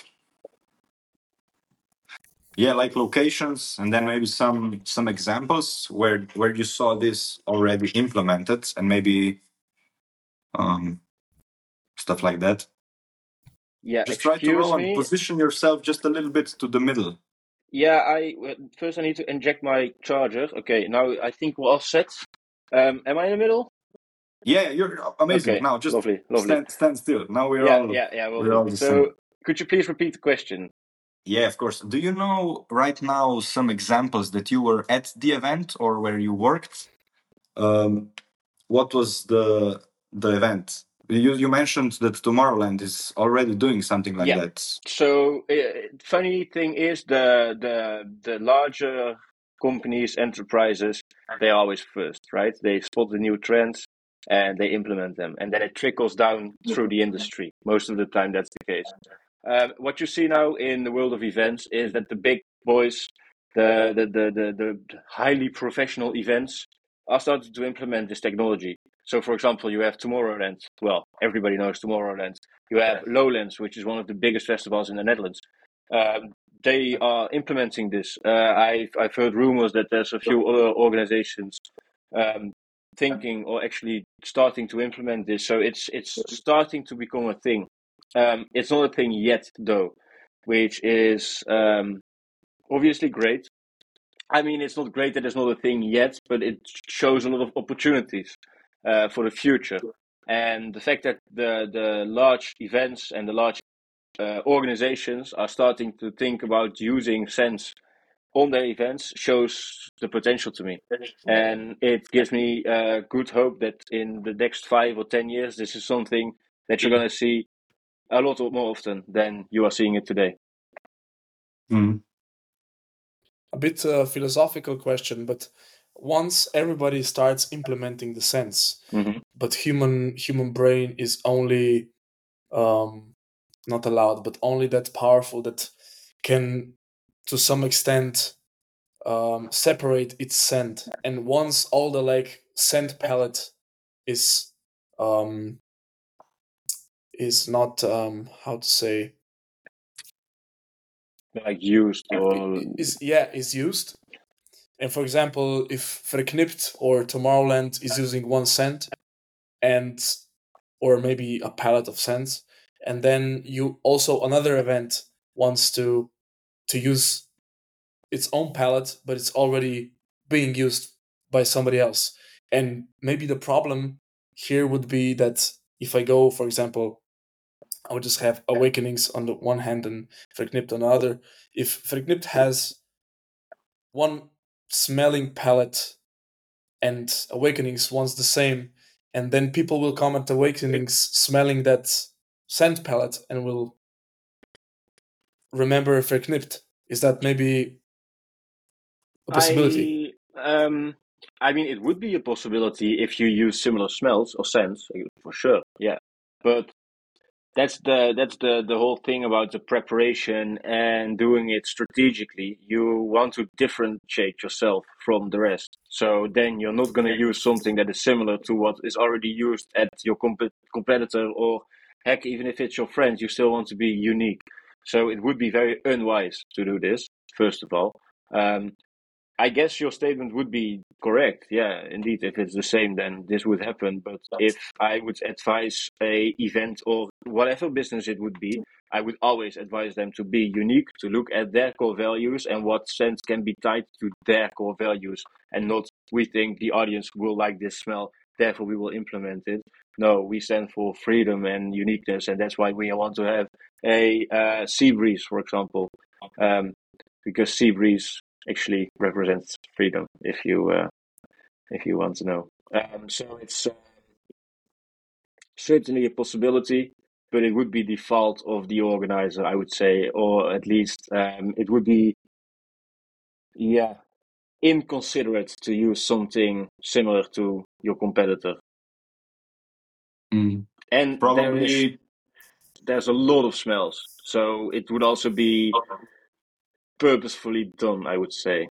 yeah, like locations, and then maybe some some examples where where you saw this already implemented, and maybe um, stuff like that. Yeah, Just try to excuse roll and me. position yourself just a little bit to the middle. Yeah, I first I need to inject my charger. Okay, now I think we're all set. Um, am I in the middle? Yeah, you're amazing. Okay, Now just lovely, lovely. stand stand still. Now we're Yeah, all yeah, yeah. Will we're all do. the So, same. could you please repeat the question? Yeah, of course. Do you know right now some examples that you were at the event or where you worked? Um, what was the the event? You you mentioned that Tomorrowland is already doing something like Yeah. that. So, uh, funny thing is, the the the larger companies, enterprises, they are always first, right? They spot the new trends and they implement them, and then it trickles down through the industry. Most of the time, that's the case. Um, what you see now in the world of events is that the big boys, the the, the, the, the highly professional events are starting to implement this technology. So, for example, you have Tomorrowland. Well, everybody knows Tomorrowland. You have Lowlands, which is one of the biggest festivals in the Netherlands. Um, they are implementing this. Uh, I've I've heard rumors that there's a few other organizations um, thinking or actually starting to implement this. So it's it's starting to become a thing. Um, it's not a thing yet, though, which is um, obviously great. I mean, it's not great that it's not a thing yet, but it shows a lot of opportunities uh, for the future. And the fact that the the large events and the large uh, organizations are starting to think about using Sense on their events shows the potential to me. And it gives me uh, good hope that in the next five or ten years, this is something that you're going to see a lot more often than you are seeing it today. Mm. A bit uh, philosophical question, but once everybody starts implementing the Sense, mm-hmm. but human human brain is only um, not allowed, but only that powerful that can, to some extent, um, separate its scent. And once all the like scent palette is um, is not um, how to say like used or is yeah is used. And for example, if Verknipt or Tomorrowland is using one scent, and or maybe a palette of scents, and then you also another event wants to to use its own palette, but it's already being used by somebody else. And maybe the problem here would be that if I go, for example, I would just have Awakenings on the one hand and Verknipt on the other. If Verknipt has one smelling palette and Awakenings wants the same, and then people will come at Awakenings smelling that scent palette and will remember Verknipt. Is that maybe a possibility? I, um, I mean, it would be a possibility if you use similar smells or scents, for sure, yeah. But that's the that's the the whole thing about the preparation and doing it strategically. You want to differentiate yourself from the rest, so then you're not going to use something that is similar to what is already used at your comp- competitor, or heck, even if it's your friend, you still want to be unique. So it would be very unwise to do this, first of all. um, I guess your statement would be correct. Yeah, indeed. If it's the same, then this would happen. But if I would advise a event or whatever business it would be, I would always advise them to be unique, to look at their core values and what sense can be tied to their core values, and not we think the audience will like this smell, therefore we will implement it. No, we stand for freedom and uniqueness, and that's why we want to have a uh, sea breeze, for example, um, because sea breeze actually represents freedom, if you uh, if you want to know. Um, so it's uh, certainly a possibility, but it would be the fault of the organizer, I would say, or at least um, it would be, yeah, inconsiderate to use something similar to your competitor. Mm. And Probably. there is there's a lot of smells, so it would also be purposefully done, I would say.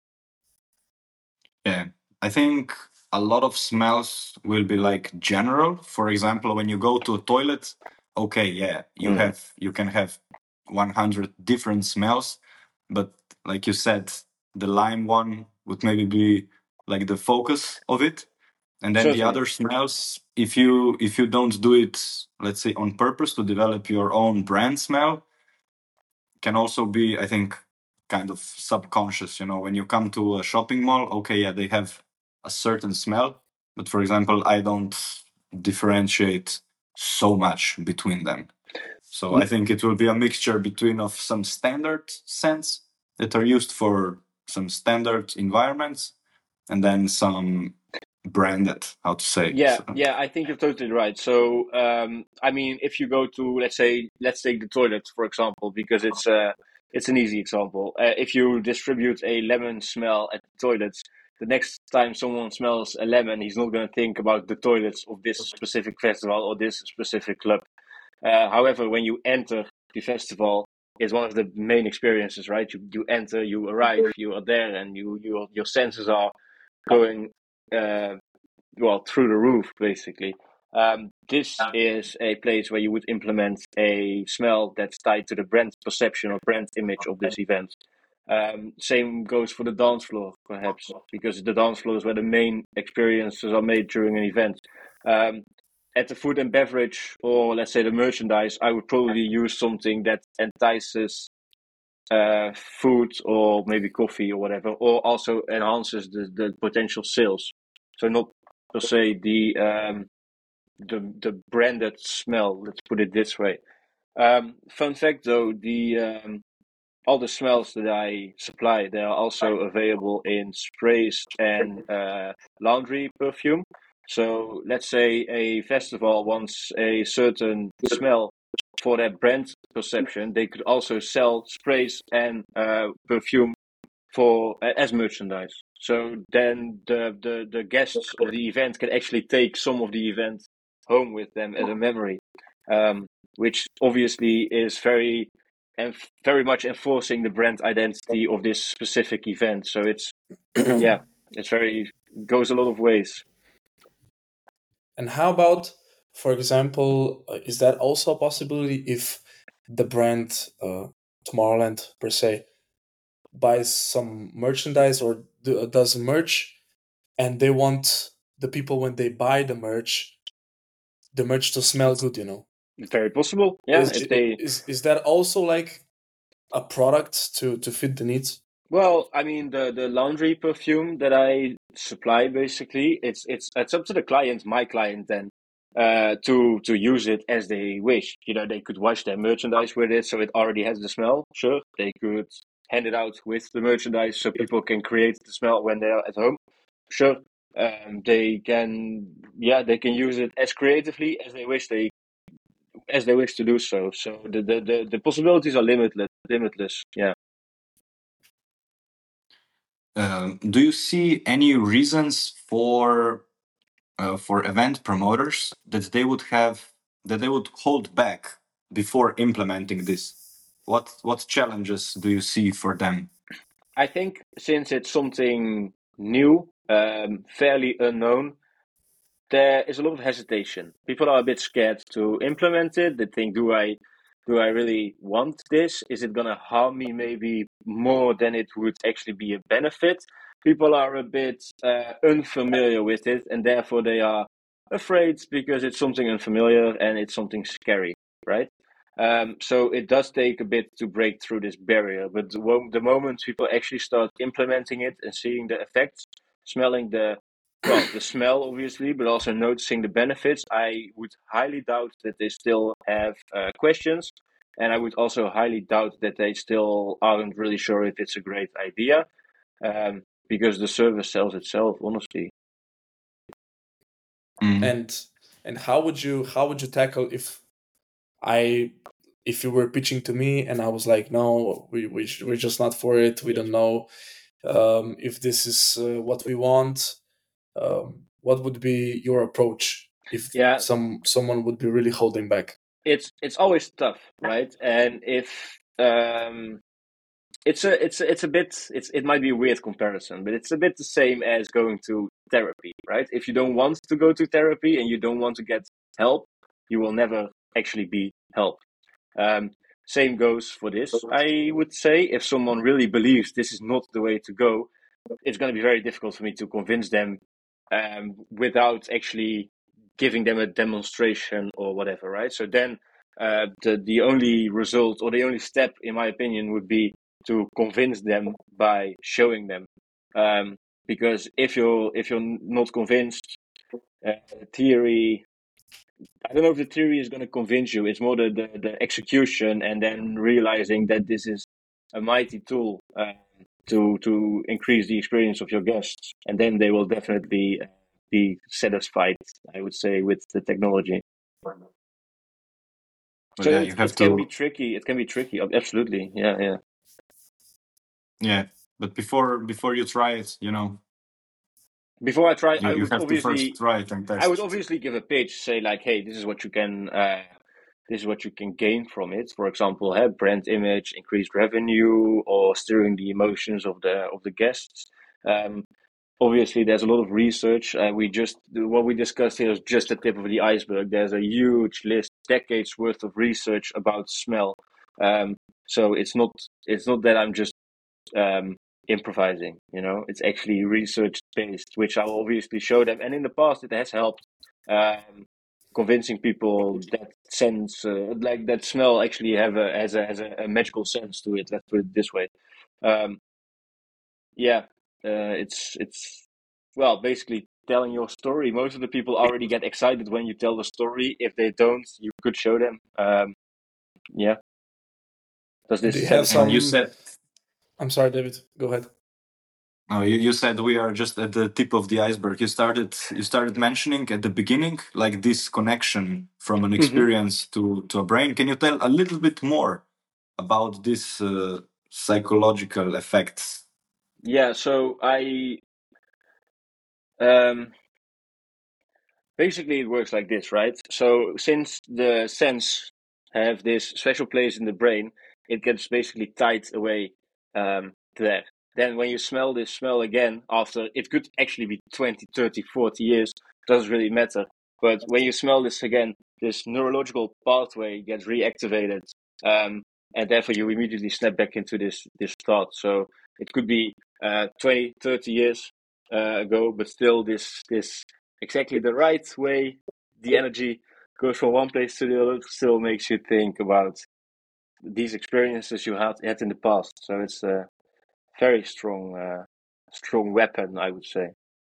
Yeah, I think a lot of smells will be like general. For example, when you go to a toilet, okay, yeah, you Mm. have you can have one hundred different smells, but like you said, the lime one would maybe be like the focus of it, and then the Certainly. other smells, if you if you don't do it, let's say on purpose to develop your own brand smell, can also be, I think, kind of subconscious. You know, when you come to a shopping mall, okay, yeah, they have a certain smell, but for example, I don't differentiate so much between them. So I think it will be a mixture between of some standard scents that are used for some standard environments, and then some branded, how to say. Yeah, So, yeah, I think you're totally right. So, um, I mean, if you go to, let's say, let's take the toilet, for example, because it's uh, it's an easy example. Uh, if you distribute a lemon smell at the toilets, the next time someone smells a lemon, he's not going to think about the toilets of this specific festival or this specific club. Uh, however, when you enter the festival, is one of the main experiences, right? You you enter, you arrive, you are there, and you you your senses are going uh, well through the roof, basically. Um, this is a place where you would implement a smell that's tied to the brand perception or brand image of this event. Um, same goes for the dance floor, perhaps, because the dance floor is where the main experiences are made during an event. Um, at the food and beverage, or let's say the merchandise, I would probably use something that entices uh, food or maybe coffee or whatever, or also enhances the, the potential sales. So not per se the um, the the branded smell. Let's put it this way. Um, fun fact though, the um, all the smells that I supply, they are also available in sprays and uh, laundry perfume. So let's say a festival wants a certain smell for their brand perception, they could also sell sprays and uh, perfume for uh, as merchandise. So then the, the the guests of the event can actually take some of the event home with them as a memory, um, which obviously is very and very much enforcing the brand identity of this specific event. So it's yeah, it's very goes a lot of ways. And how about, for example, uh, is that also a possibility if the brand uh, Tomorrowland per se buys some merchandise or do, does merch, and they want the people when they buy the merch, the merch to smell good, you know? It's very possible. Yeah, is, if they is is that also like a product to to fit the needs? Well, I mean the the laundry perfume that I supply basically, it's it's it's up to the client, my client then, uh, to to use it as they wish. You know, they could wash their merchandise with it, so it already has the smell. Sure, they could hand it out with the merchandise, so people can create the smell when they are at home. Sure, um, they can, yeah, they can use it as creatively as they wish. They as they wish to do so. So the the the, the possibilities are limitless. Limitless. Yeah. Um, do you see any reasons for uh, for event promoters that they would have that they would hold back before implementing this? What what challenges do you see for them? I think since it's something new, um, fairly unknown, there is a lot of hesitation. People are a bit scared to implement it. They think, do I do I really want this? Is it gonna harm me maybe more than it would actually be a benefit? People are a bit uh, unfamiliar with it, and therefore they are afraid because it's something unfamiliar and it's something scary, right? Um, so it does take a bit to break through this barrier, but the, wo- the moment people actually start implementing it and seeing the effects, smelling the well, the smell obviously, but also noticing the benefits, I would highly doubt that they still have uh, questions, and I would also highly doubt that they still aren't really sure if it's a great idea, um, because the service sells itself, honestly. Mm. And and how would you how would you tackle if I if you were pitching to me and I was like, no, we, we sh- we're just not for it. We don't know um, if this is uh, what we want. Um, what would be your approach if Yeah, some someone would be really holding back? it's it's always tough, right? And if um, it's a it's a, it's a bit it's it might be a weird comparison, but it's a bit the same as going to therapy, right? If you don't want to go to therapy and you don't want to get help, you will never actually be helped. Um, same goes for this. I would say if someone really believes this is not the way to go, it's going to be very difficult for me to convince them um, without actually giving them a demonstration or whatever, right? So then uh, the the only result or the only step, in my opinion, would be to convince them by showing them. Um, because if you're if you're not convinced, uh, theory. I don't know if the theory is going to convince you. It's more the, the, the execution and then realizing that this is a mighty tool uh, to to increase the experience of your guests, and then they will definitely uh, be satisfied. I would say with the technology. But So yeah, it, you have it can be to. tricky. It can be tricky. Absolutely. Yeah, yeah. Yeah, but before before you try it, you know, Before I try, you, I you would have to first obviously try it and I would test. obviously give a pitch, say like, hey, this is what you can uh, this is what you can gain from it. For example, have brand image, increased revenue, or steering the emotions of the of the guests. Um, obviously, there's a lot of research. Uh, we just what we discussed here is just the tip of the iceberg. There's a huge list, decades worth of research about smell. Um, so it's not it's not that I'm just um, improvising. You know, it's actually research based, which I will obviously show them. And in the past, it has helped. Um, convincing people that sense, uh, like that smell, actually have a has a has a, a magical sense to it. Let's put it this way. Um, yeah, uh, it's it's well, basically telling your story. Most of the people already get excited when you tell the story. If they don't, you could show them. Um, yeah. Does Do this you have sound fun? And you some? said, I'm sorry, David. Go ahead. oh, you, you said we are just at the tip of the iceberg. You started you started mentioning at the beginning like this connection from an Mhm. experience to to a brain. Can you tell a little bit more about this uh, psychological effects? Yeah. So I um basically it works like this, right? So since the sense have this special place in the brain, it gets basically tied away um, there. Then when you smell this smell again after, it could actually be twenty, thirty, forty years, doesn't really matter. But when you smell this again, this neurological pathway gets reactivated, um, and therefore you immediately snap back into this this thought. So it could be uh, twenty, thirty years uh, ago, but still this this exactly the right way, the energy goes from one place to the other, still makes you think about these experiences you had had in the past. So it's a very strong, uh, strong weapon, I would say.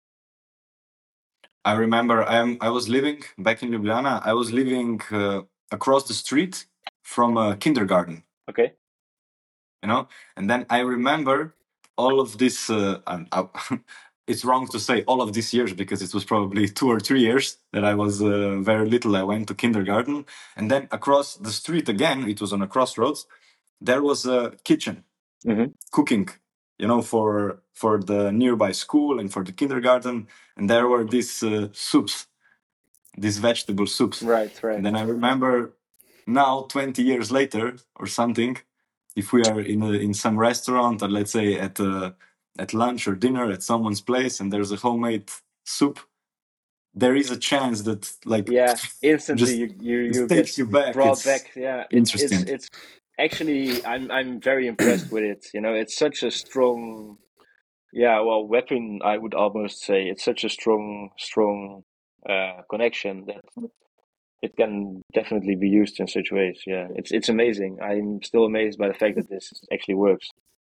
I remember I am I was living back in Ljubljana. I was living uh, across the street from a kindergarten, Okay. you know, and then I remember all of this. Uh, um, uh, it's wrong to say all of these years because it was probably two or three years that I was uh, very little. I went to kindergarten, and then across the street again, it was on a crossroads. There was a kitchen Mm-hmm. cooking, you know, for for the nearby school and for the kindergarten, and there were these uh, soups, these vegetable soups. Right, right. And then I remember now, twenty years later or something, if we are in a, in some restaurant or let's say at a, at lunch or dinner at someone's place and there's a homemade soup, there is a chance that like Yeah, instantly just you you it you get takes you back. brought It's back. Yeah, it's it's interesting. it's actually I'm I'm very impressed with it. You know, it's such a strong, yeah, well, weapon, I would almost say. It's such a strong strong uh connection that it can definitely be used in such ways. Yeah, it's it's amazing. I'm still amazed by the fact that this actually works.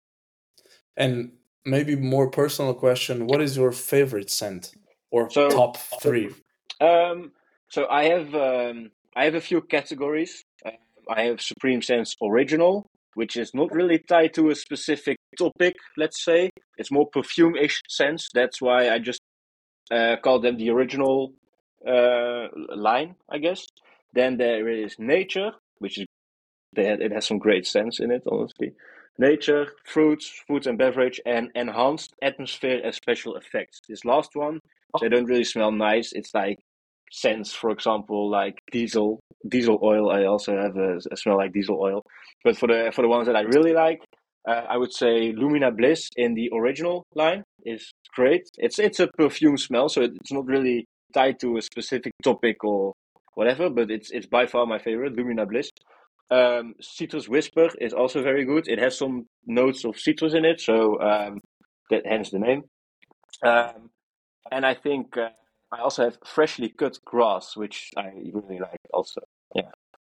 And maybe more personal question: what is your favorite scent or So, top three? um, so I have um, I have a few categories. Uh, I have Supreme Sense Original, which is not really tied to a specific topic. Let's say it's more perfume-ish sense. That's why I just uh, call them the original uh, line, I guess. Then there is Nature, which is it has some great sense in it, honestly. Nature, fruits, food and beverage, and enhanced atmosphere and special effects. This last one, they don't really smell nice. It's like scents, for example, like diesel, diesel oil. I also have a, a smell like diesel oil. But for the for the ones that I really like, uh, I would say Lumina Bliss in the original line is great. It's it's a perfume smell, so it's not really tied to a specific topic or whatever. But it's it's by far my favorite, Lumina Bliss. Um, Citrus Whisper is also very good. It has some notes of citrus in it, so um, that hence the name. Um, and I think uh, I also have freshly cut grass, which I really like also. Yeah,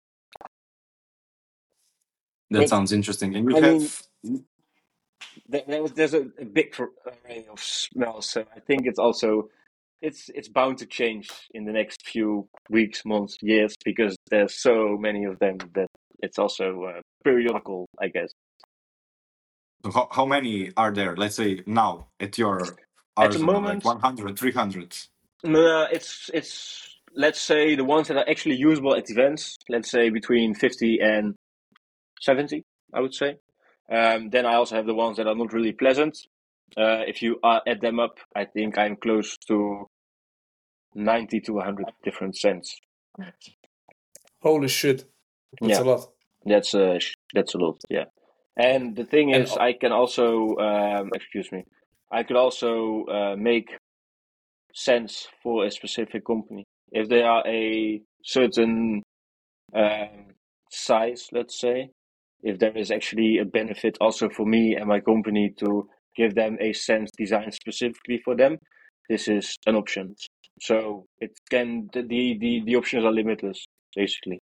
That but sounds interesting. And you I mean, have there, there was, there's a, a big array of smells, so I think it's also it's it's bound to change in the next few weeks, months, years, because there's so many of them that it's also uh, periodical, I guess. so how, how many are there? Let's say now at your At the arsenal, like moment, one hundred, three hundred. Uh, it's it's let's say the ones that are actually usable at events. Let's say between fifty and seventy, I would say. Um, then I also have the ones that are not really pleasant. Uh, if you uh, add them up, I think I'm close to ninety to one hundred different scents. Holy shit, that's Yeah. a lot. That's a that's a lot. Yeah. And the thing And is, I can also um, excuse me. I could also uh, make sense for a specific company if they are a certain um, size, let's say. If there is actually a benefit also for me and my company to give them a sense designed specifically for them, this is an option. So it can the the the options are limitless, basically.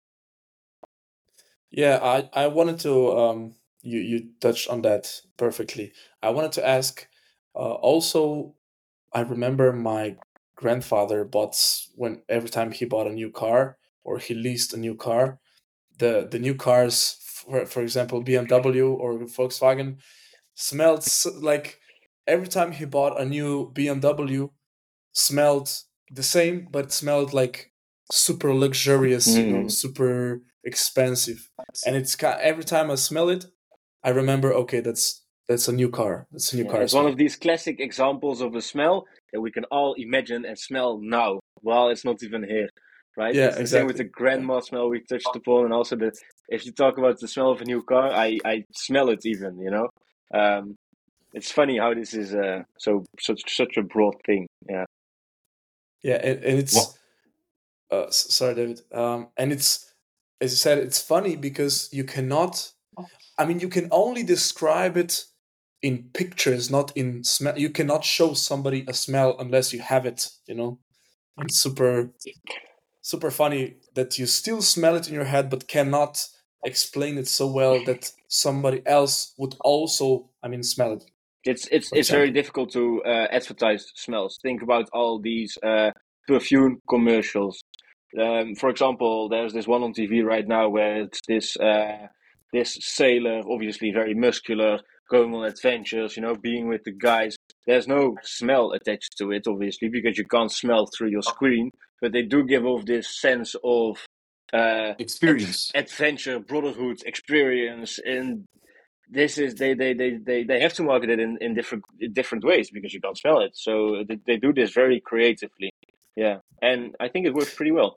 yeah, I I wanted to um you you touched on that perfectly. I wanted to ask uh, also. I remember my grandfather bought s- when every time he bought a new car or he leased a new car, the the new cars, for for example, B M W or Volkswagen, smelled s- like every time he bought a new B M W, smelled the same, but smelled like super luxurious, you know, Mm. super expensive. And it's ki- every time I smell it, I remember, okay, that's that's a new car. That's a new Yeah, car it's one of smell. these classic examples of a smell that we can all imagine and smell now while it's not even here, right? Yeah, It's the same with the exactly. Yeah. grandma smell we touched upon, and also the if you talk about the smell of a new car, I I smell it even, you know. Um, it's funny how this is uh so such such a broad thing. Yeah. Yeah, and, and What? it's uh, s- sorry, David. Um, and it's as you said, it's funny because you cannot. I mean, you can only describe it in pictures, not in smell. You cannot show somebody a smell unless you have it. You know, and it's super super funny that you still smell it in your head, but cannot explain it so well that somebody else would also, I mean, smell it. It's it's For it's very example. difficult to uh, advertise smells. Think about all these uh, perfume commercials. Um, for example, there's this one on T V right now where it's this uh, this sailor, obviously very muscular, going on adventures. You know, being with the guys. There's no smell attached to it, obviously, because you can't smell through your screen. But they do give off this sense of uh, ad- Experience. adventure, brotherhood, experience, and this is they they they they, they have to market it in, in different in different ways because you can't smell it. So they, they do this very creatively. Yeah, and I think it works pretty well.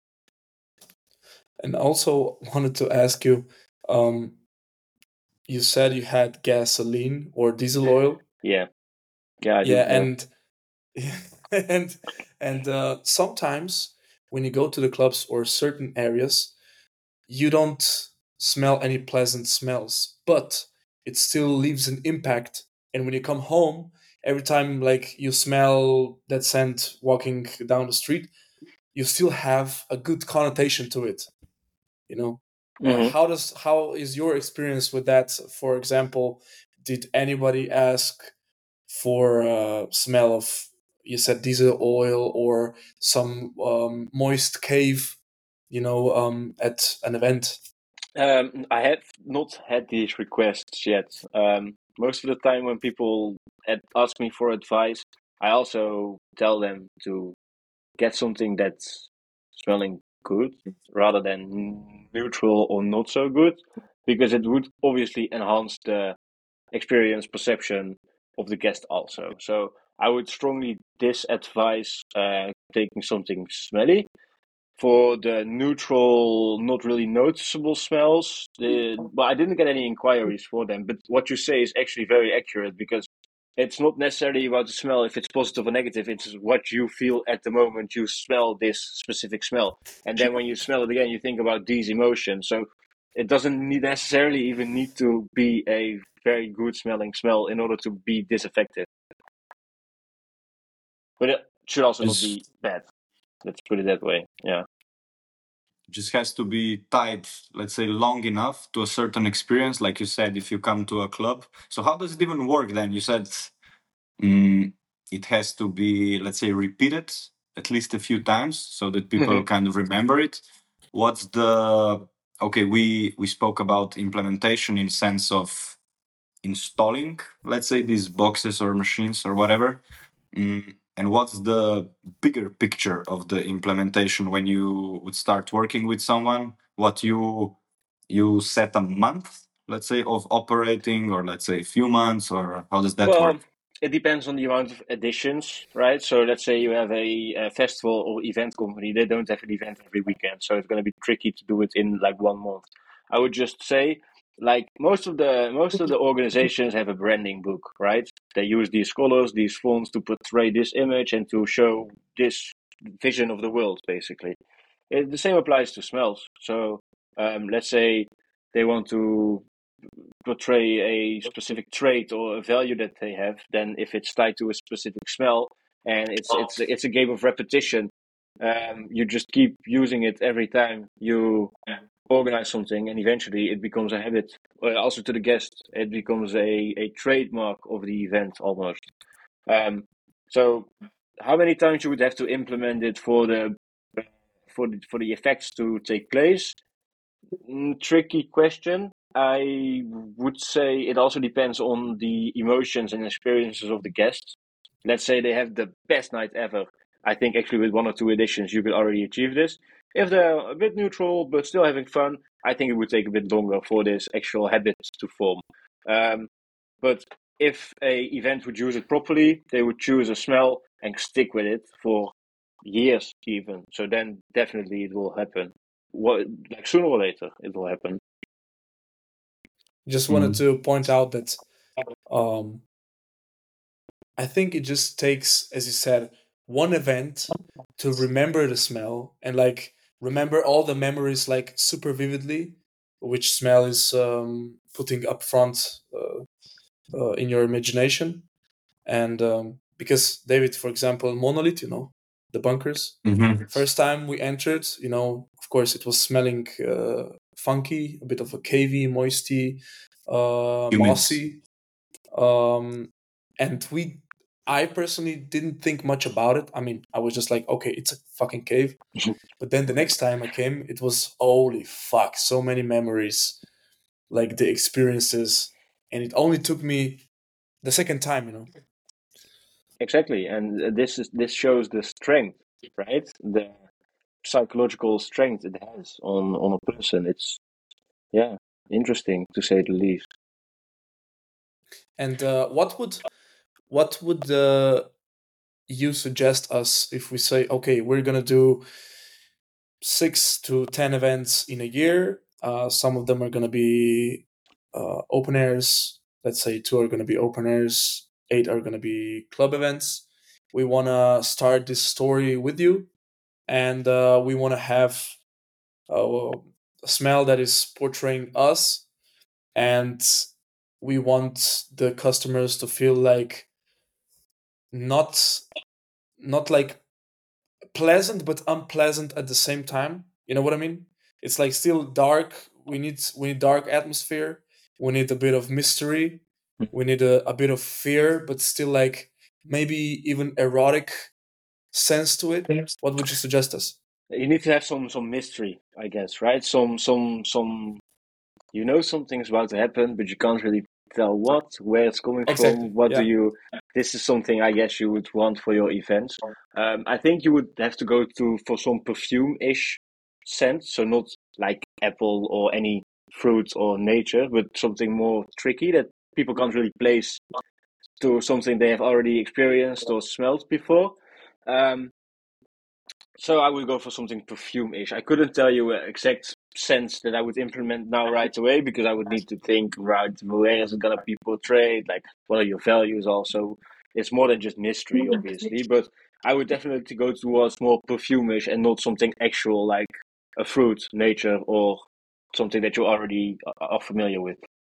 And also wanted to ask you, um, you said you had gasoline or diesel oil. Yeah, yeah, I do. Yeah, Yeah. and and and uh, sometimes when you go to the clubs or certain areas, you don't smell any pleasant smells, but it still leaves an impact. And when you come home, every time like you smell that scent walking down the street, you still have a good connotation to it. You know, uh, Mm-hmm. how does how is your experience with that? For example, did anybody ask for uh, smell of, you said, diesel oil or some um, moist cave, you know, um, at an event? Um, I have not had these requests yet. Um, most of the time when people ad- ask me for advice, I also tell them to get something that's smelling good rather than neutral or not so good, because it would obviously enhance the experience perception of the guest also. So I would strongly disadvise uh, taking something smelly. For the neutral, not really noticeable smells, the, well, I didn't get any inquiries for them. But what you say is actually very accurate because it's not necessarily about the smell if it's positive or negative. It's what you feel at the moment you smell this specific smell, and then when you smell it again, you think about these emotions. So it doesn't need necessarily even need to be a very good smelling smell in order to be this effective. But it should also not Is be bad. Let's put it that way. Yeah. just has to be tied, let's say, long enough to a certain experience. Like you said, if you come to a club. So how does it even work then? You said mm, it has to be, let's say, repeated at least a few times so that people Mm-hmm. kind of remember it. What's the okay? We we spoke about implementation in sense of installing, let's say, these boxes or machines or whatever. Mm, and what's the bigger picture of the implementation when you would start working with someone? What you you set a month, let's say, of operating, or let's say a few months, or how does that Well, work? it depends on the amount of editions, right? So let's say you have a, a festival or event company, they don't have an event every weekend, so it's going to be tricky to do it in like one month. I would just say, like most of the most of the organizations have a branding book, right? They use these colors, these fonts to portray this image and to show this vision of the world, basically. It, the same applies to smells. So um, let's say they want to portray a specific trait or a value that they have, then if it's tied to a specific smell and it's it's it's a game of repetition, um, you just keep using it every time you organize something, and eventually it becomes a habit. Uh, also to the guest, it becomes a, a trademark of the event almost. Um, so how many times you would have to implement it for the for the, for the effects to take place? Mm, tricky question. I would say it also depends on the emotions and experiences of the guests. Let's say they have the best night ever. I think actually with one or two editions you could already achieve this. If they're a bit neutral but still having fun, I think it would take a bit longer for this actual habit to form. Um, but if a event would use it properly, they would choose a smell and stick with it for years even. So then definitely it will happen. What, like sooner or later it will happen. Just wanted to point out that um, I think it just takes, as you said, one event to remember the smell and like remember all the memories like super vividly, which smell is um, putting up front uh, uh, in your imagination. And um, because David, for example, Monolith, you know, the bunkers. Mhm. First time we entered, you know, of course, it was smelling uh, funky, a bit of a cavey, moisty, uh, Humid. mossy, um, and we. I personally didn't think much about it. I mean, I was just like, okay, it's a fucking cave. But then the next time I came, it was holy fuck, so many memories, like the experiences, and it only took me the second time, you know. Exactly, and this is this shows the strength, right? The psychological strength it has on on a person. It's yeah, interesting to say the least. And uh, what would what would uh, you suggest us if we say, okay, we're gonna do six to ten events in a year? Uh, some of them are gonna be uh, open airs. Let's say two are gonna be open airs. Eight are gonna be club events. We wanna start this story with you, and uh, we wanna have uh, a smell that is portraying us, and we want the customers to feel like not not like pleasant but unpleasant at the same time. You know what I mean? It's like still dark. We need we need dark atmosphere. We need a bit of mystery. We need a, a bit of fear, but still like maybe even erotic sense to it. What would you suggest us? You need to have some some mystery, I guess, right? Some some some you know something's about to happen, but you can't really tell what, where it's coming Exactly. from. What do Yeah. you? This is something I guess you would want for your events. Um, I think you would have to go to for some perfume-ish scent, so not like apple or any fruit or nature, but something more tricky that people can't really place to something they have already experienced or smelled before. Um, so I would go for something perfume-ish. I couldn't tell you an exact sense that I would implement now right away because I would need to think, right, where is it gonna be portrayed? Like, what are your values also? It's more than just mystery, obviously, but I would definitely go towards more perfume-ish and not something actual like a fruit, nature, or something that you already are familiar with.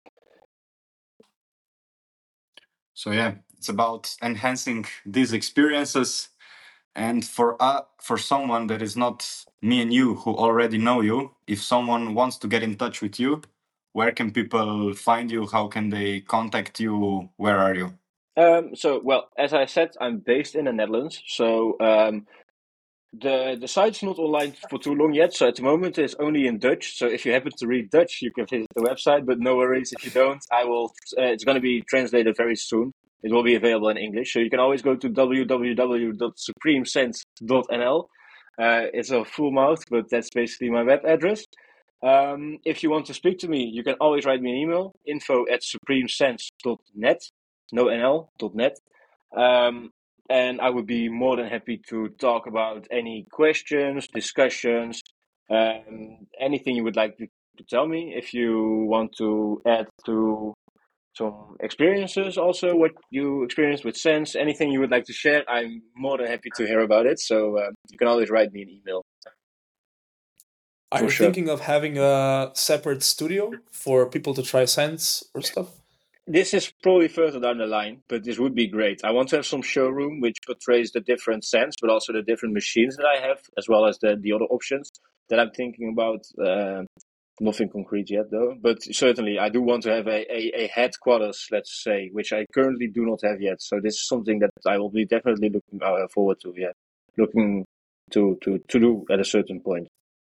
So yeah, it's about enhancing these experiences. And for uh, for someone that is not me and you who already know you, if someone wants to get in touch with you, where can people find you? How can they contact you? Where are you? Um, so, well, as I said, I'm based in the Netherlands, so um, the the site's not online for too long yet. So at the moment, it's only in Dutch. So if you happen to read Dutch, you can visit the website. But no worries if you don't. I will. Uh, it's going to be translated very soon. It will be available in English. So you can always go to w w w dot supreme sense dot n l. Uh, it's a full mouth, but that's basically my web address. Um, if you want to speak to me, you can always write me an email, info at supremesense dot net, no N L, dot net. Um, and I would be more than happy to talk about any questions, discussions, um, anything you would like to, to tell me. If you want to add to some experiences, also what you experienced with Sense, anything you would like to share, I'm more than happy to hear about it. So uh, you can always write me an email. Are For you sure. thinking of having a separate studio for people to try Sense or stuff? This is probably further down the line, but this would be great. I want to have some showroom which portrays the different scents, but also the different machines that I have, as well as the, the other options that I'm thinking about. Uh, nothing concrete yet, though. But certainly, I do want to have a, a, a headquarters, let's say, which I currently do not have yet. So this is something that I will be definitely looking uh, forward to. Yeah, looking to, to, to do at a certain point.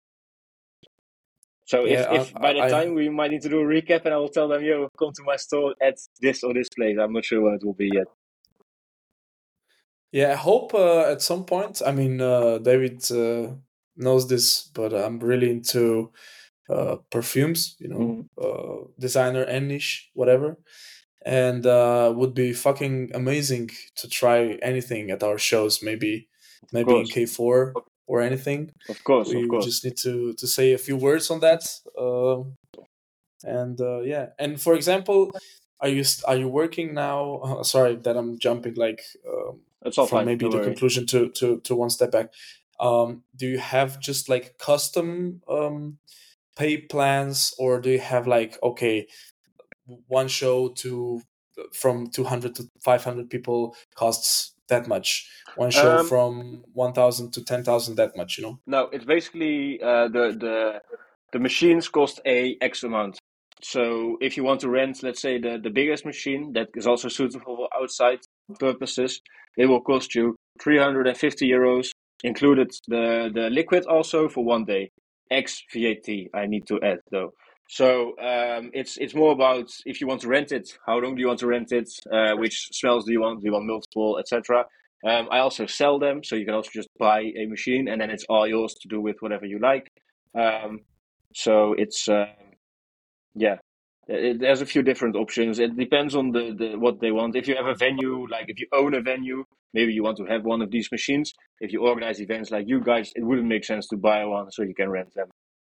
So Yeah, if, if I- by the I- time we might need to do a recap and I will tell them, yo, come to my store at this or this place. I'm not sure what it will be yet. Yeah, I hope uh, at some point. I mean, uh, David uh, knows this, but I'm really into uh, perfumes. You know, uh, designer and niche, whatever. And uh, would be fucking amazing to try anything at our shows. Maybe, maybe in course. K four or anything. Of course, we of course. just need to to say a few words on that. Uh, and uh, yeah, and for example, are you st- are you working now? Uh, sorry that I'm jumping like um, It's all from fine. maybe Don't the worry. conclusion to, to to one step back. Um, do you have just like custom um, pay plans, or do you have like okay, one show to from two hundred to five hundred people costs that much, one show Um, from one thousand to ten thousand that much, you know? No, it's basically uh, the the the machines cost a X amount. So if you want to rent, let's say the the biggest machine that is also suitable for outside purposes, it will cost you three hundred and fifty euros, included the the liquid also for one day, X V A T. I need to add though. So um, it's it's more about if you want to rent it, how long do you want to rent it, uh, which smells do you want, do you want multiple, et cetera. Um, I also sell them, so you can also just buy a machine, and then it's all yours to do with whatever you like. Um, so it's uh, yeah, it, there's a few different options. It depends on the, the what they want. If you have a venue, like if you own a venue, maybe you want to have one of these machines. If you organize events like you guys, it wouldn't make sense to buy one, so you can rent them.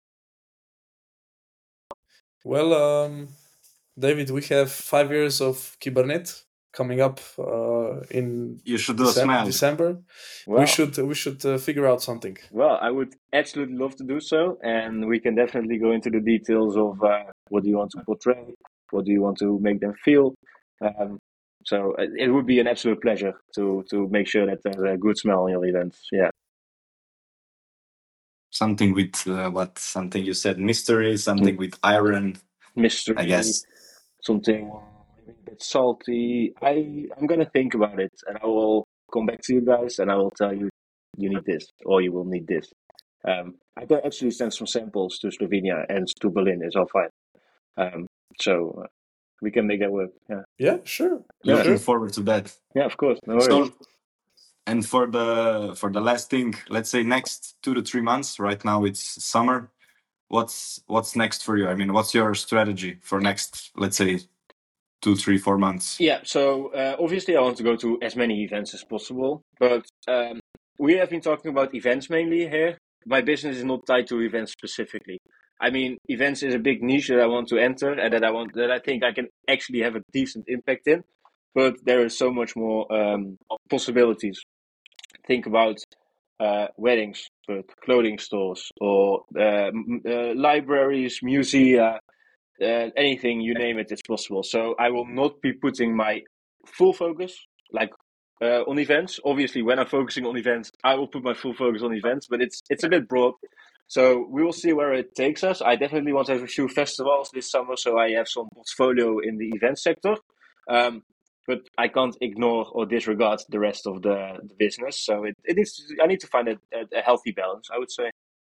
Well, um, David, we have five years of Kubernetes coming up uh, in You should do Decem- a smell. December. Well, We should we should uh, figure out something. well, I would absolutely love to do so, and we can definitely go into the details of uh, what do you want to portray, what do you want to make them feel. Um, so it, it would be an absolute pleasure to to make sure that there's a good smell in your events. Yeah, Something with uh, what? Something you said, mystery. Something with iron. mystery, I guess. something maybe a bit salty. I I'm gonna think about it, and I will come back to you guys, and I will tell you you need this or you will need this. Um, I can actually send some samples to Slovenia and to Berlin. It's all fine. Um, so uh, we can make that work. Yeah. Yeah, sure. Yeah. Looking Sure. forward to that. Yeah, of course. No worries. So, and for the for the last thing, let's say next two to three months. Right now it's summer. What's what's next for you? I mean, what's your strategy for next, let's say, two, three, four months? Yeah. So uh, obviously, I want to go to as many events as possible. But um, we have been talking about events mainly here. My business is not tied to events specifically. I mean, events is a big niche that I want to enter, and that I want that I think I can actually have a decent impact in. But there is so much more um, possibilities. Think about uh, weddings, but clothing stores, or uh, m- uh, libraries, musea, uh, anything you name it, it's possible. So I will not be putting my full focus like uh, on events. Obviously, when I'm focusing on events, I will put my full focus on events, but it's it's a bit broad. So we will see where it takes us. I definitely want to have a few festivals this summer, so I have some portfolio in the event sector. Um, but I can't ignore or disregard the rest of the, the business. So it, it is. I need to find a, a, a healthy balance, I would say.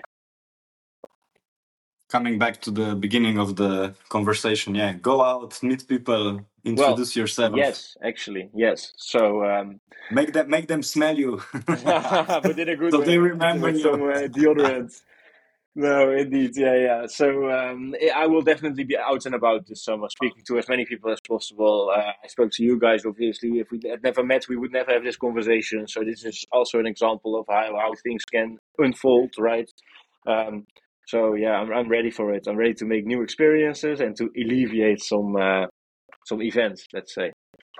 Coming back to the beginning of the conversation, yeah, go out, meet people, introduce well, yourself. Yes, actually, yes. So um, make them make them smell you. but in a good so way. they remember with you. some uh, deodorant. No, indeed, yeah, yeah. So um, I will definitely be out and about this summer, speaking to as many people as possible. Uh, I spoke to you guys, obviously. If we had never met, we would never have this conversation. So this is also an example of how, how things can unfold, right? Um, so yeah, I'm I'm ready for it. I'm ready to make new experiences and to alleviate some uh, some events, let's say.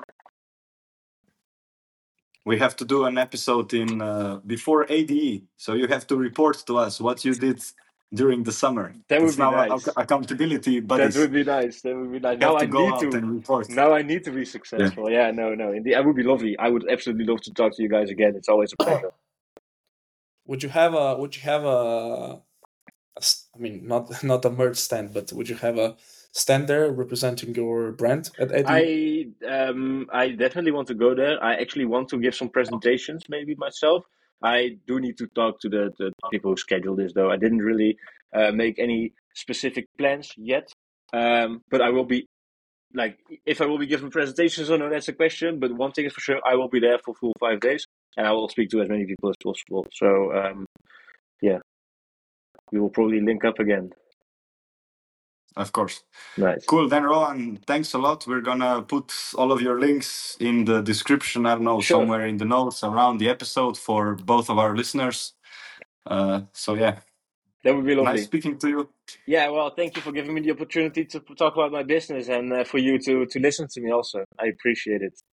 We have to do an episode in uh, before A D E, so you have to report to us what you did during the summer. That would It's be now a- nice. a- accountability That buddies. would be nice. That would be nice. You Now have I to go need out to. and report. Now I need to be successful. Yeah, no, no. Indeed, that would be lovely. I would absolutely love to talk to you guys again. It's always a pleasure. Would you have a Would you have a, a s- I mean, not not a merch stand, but would you have a stand there representing your brand at A D E? I um I definitely want to go there. I actually want to give some presentations, maybe myself. I do need to talk to the, the people who schedule this, though. I didn't really uh, make any specific plans yet. Um, but I will be like, if I will be giving presentations or no, that's a question. But one thing is for sure, I will be there for full five days, and I will speak to as many people as possible. So um, yeah, we will probably link up again. Of course. Nice. Cool. Then, Rowan, thanks a lot. We're gonna put all of your links in the description. I don't know, Sure. somewhere in the notes around the episode for both of our listeners. Uh, so yeah, That would be lovely. nice speaking to you. Yeah, well, thank you for giving me the opportunity to talk about my business and uh, for you to, to listen to me also. I appreciate it.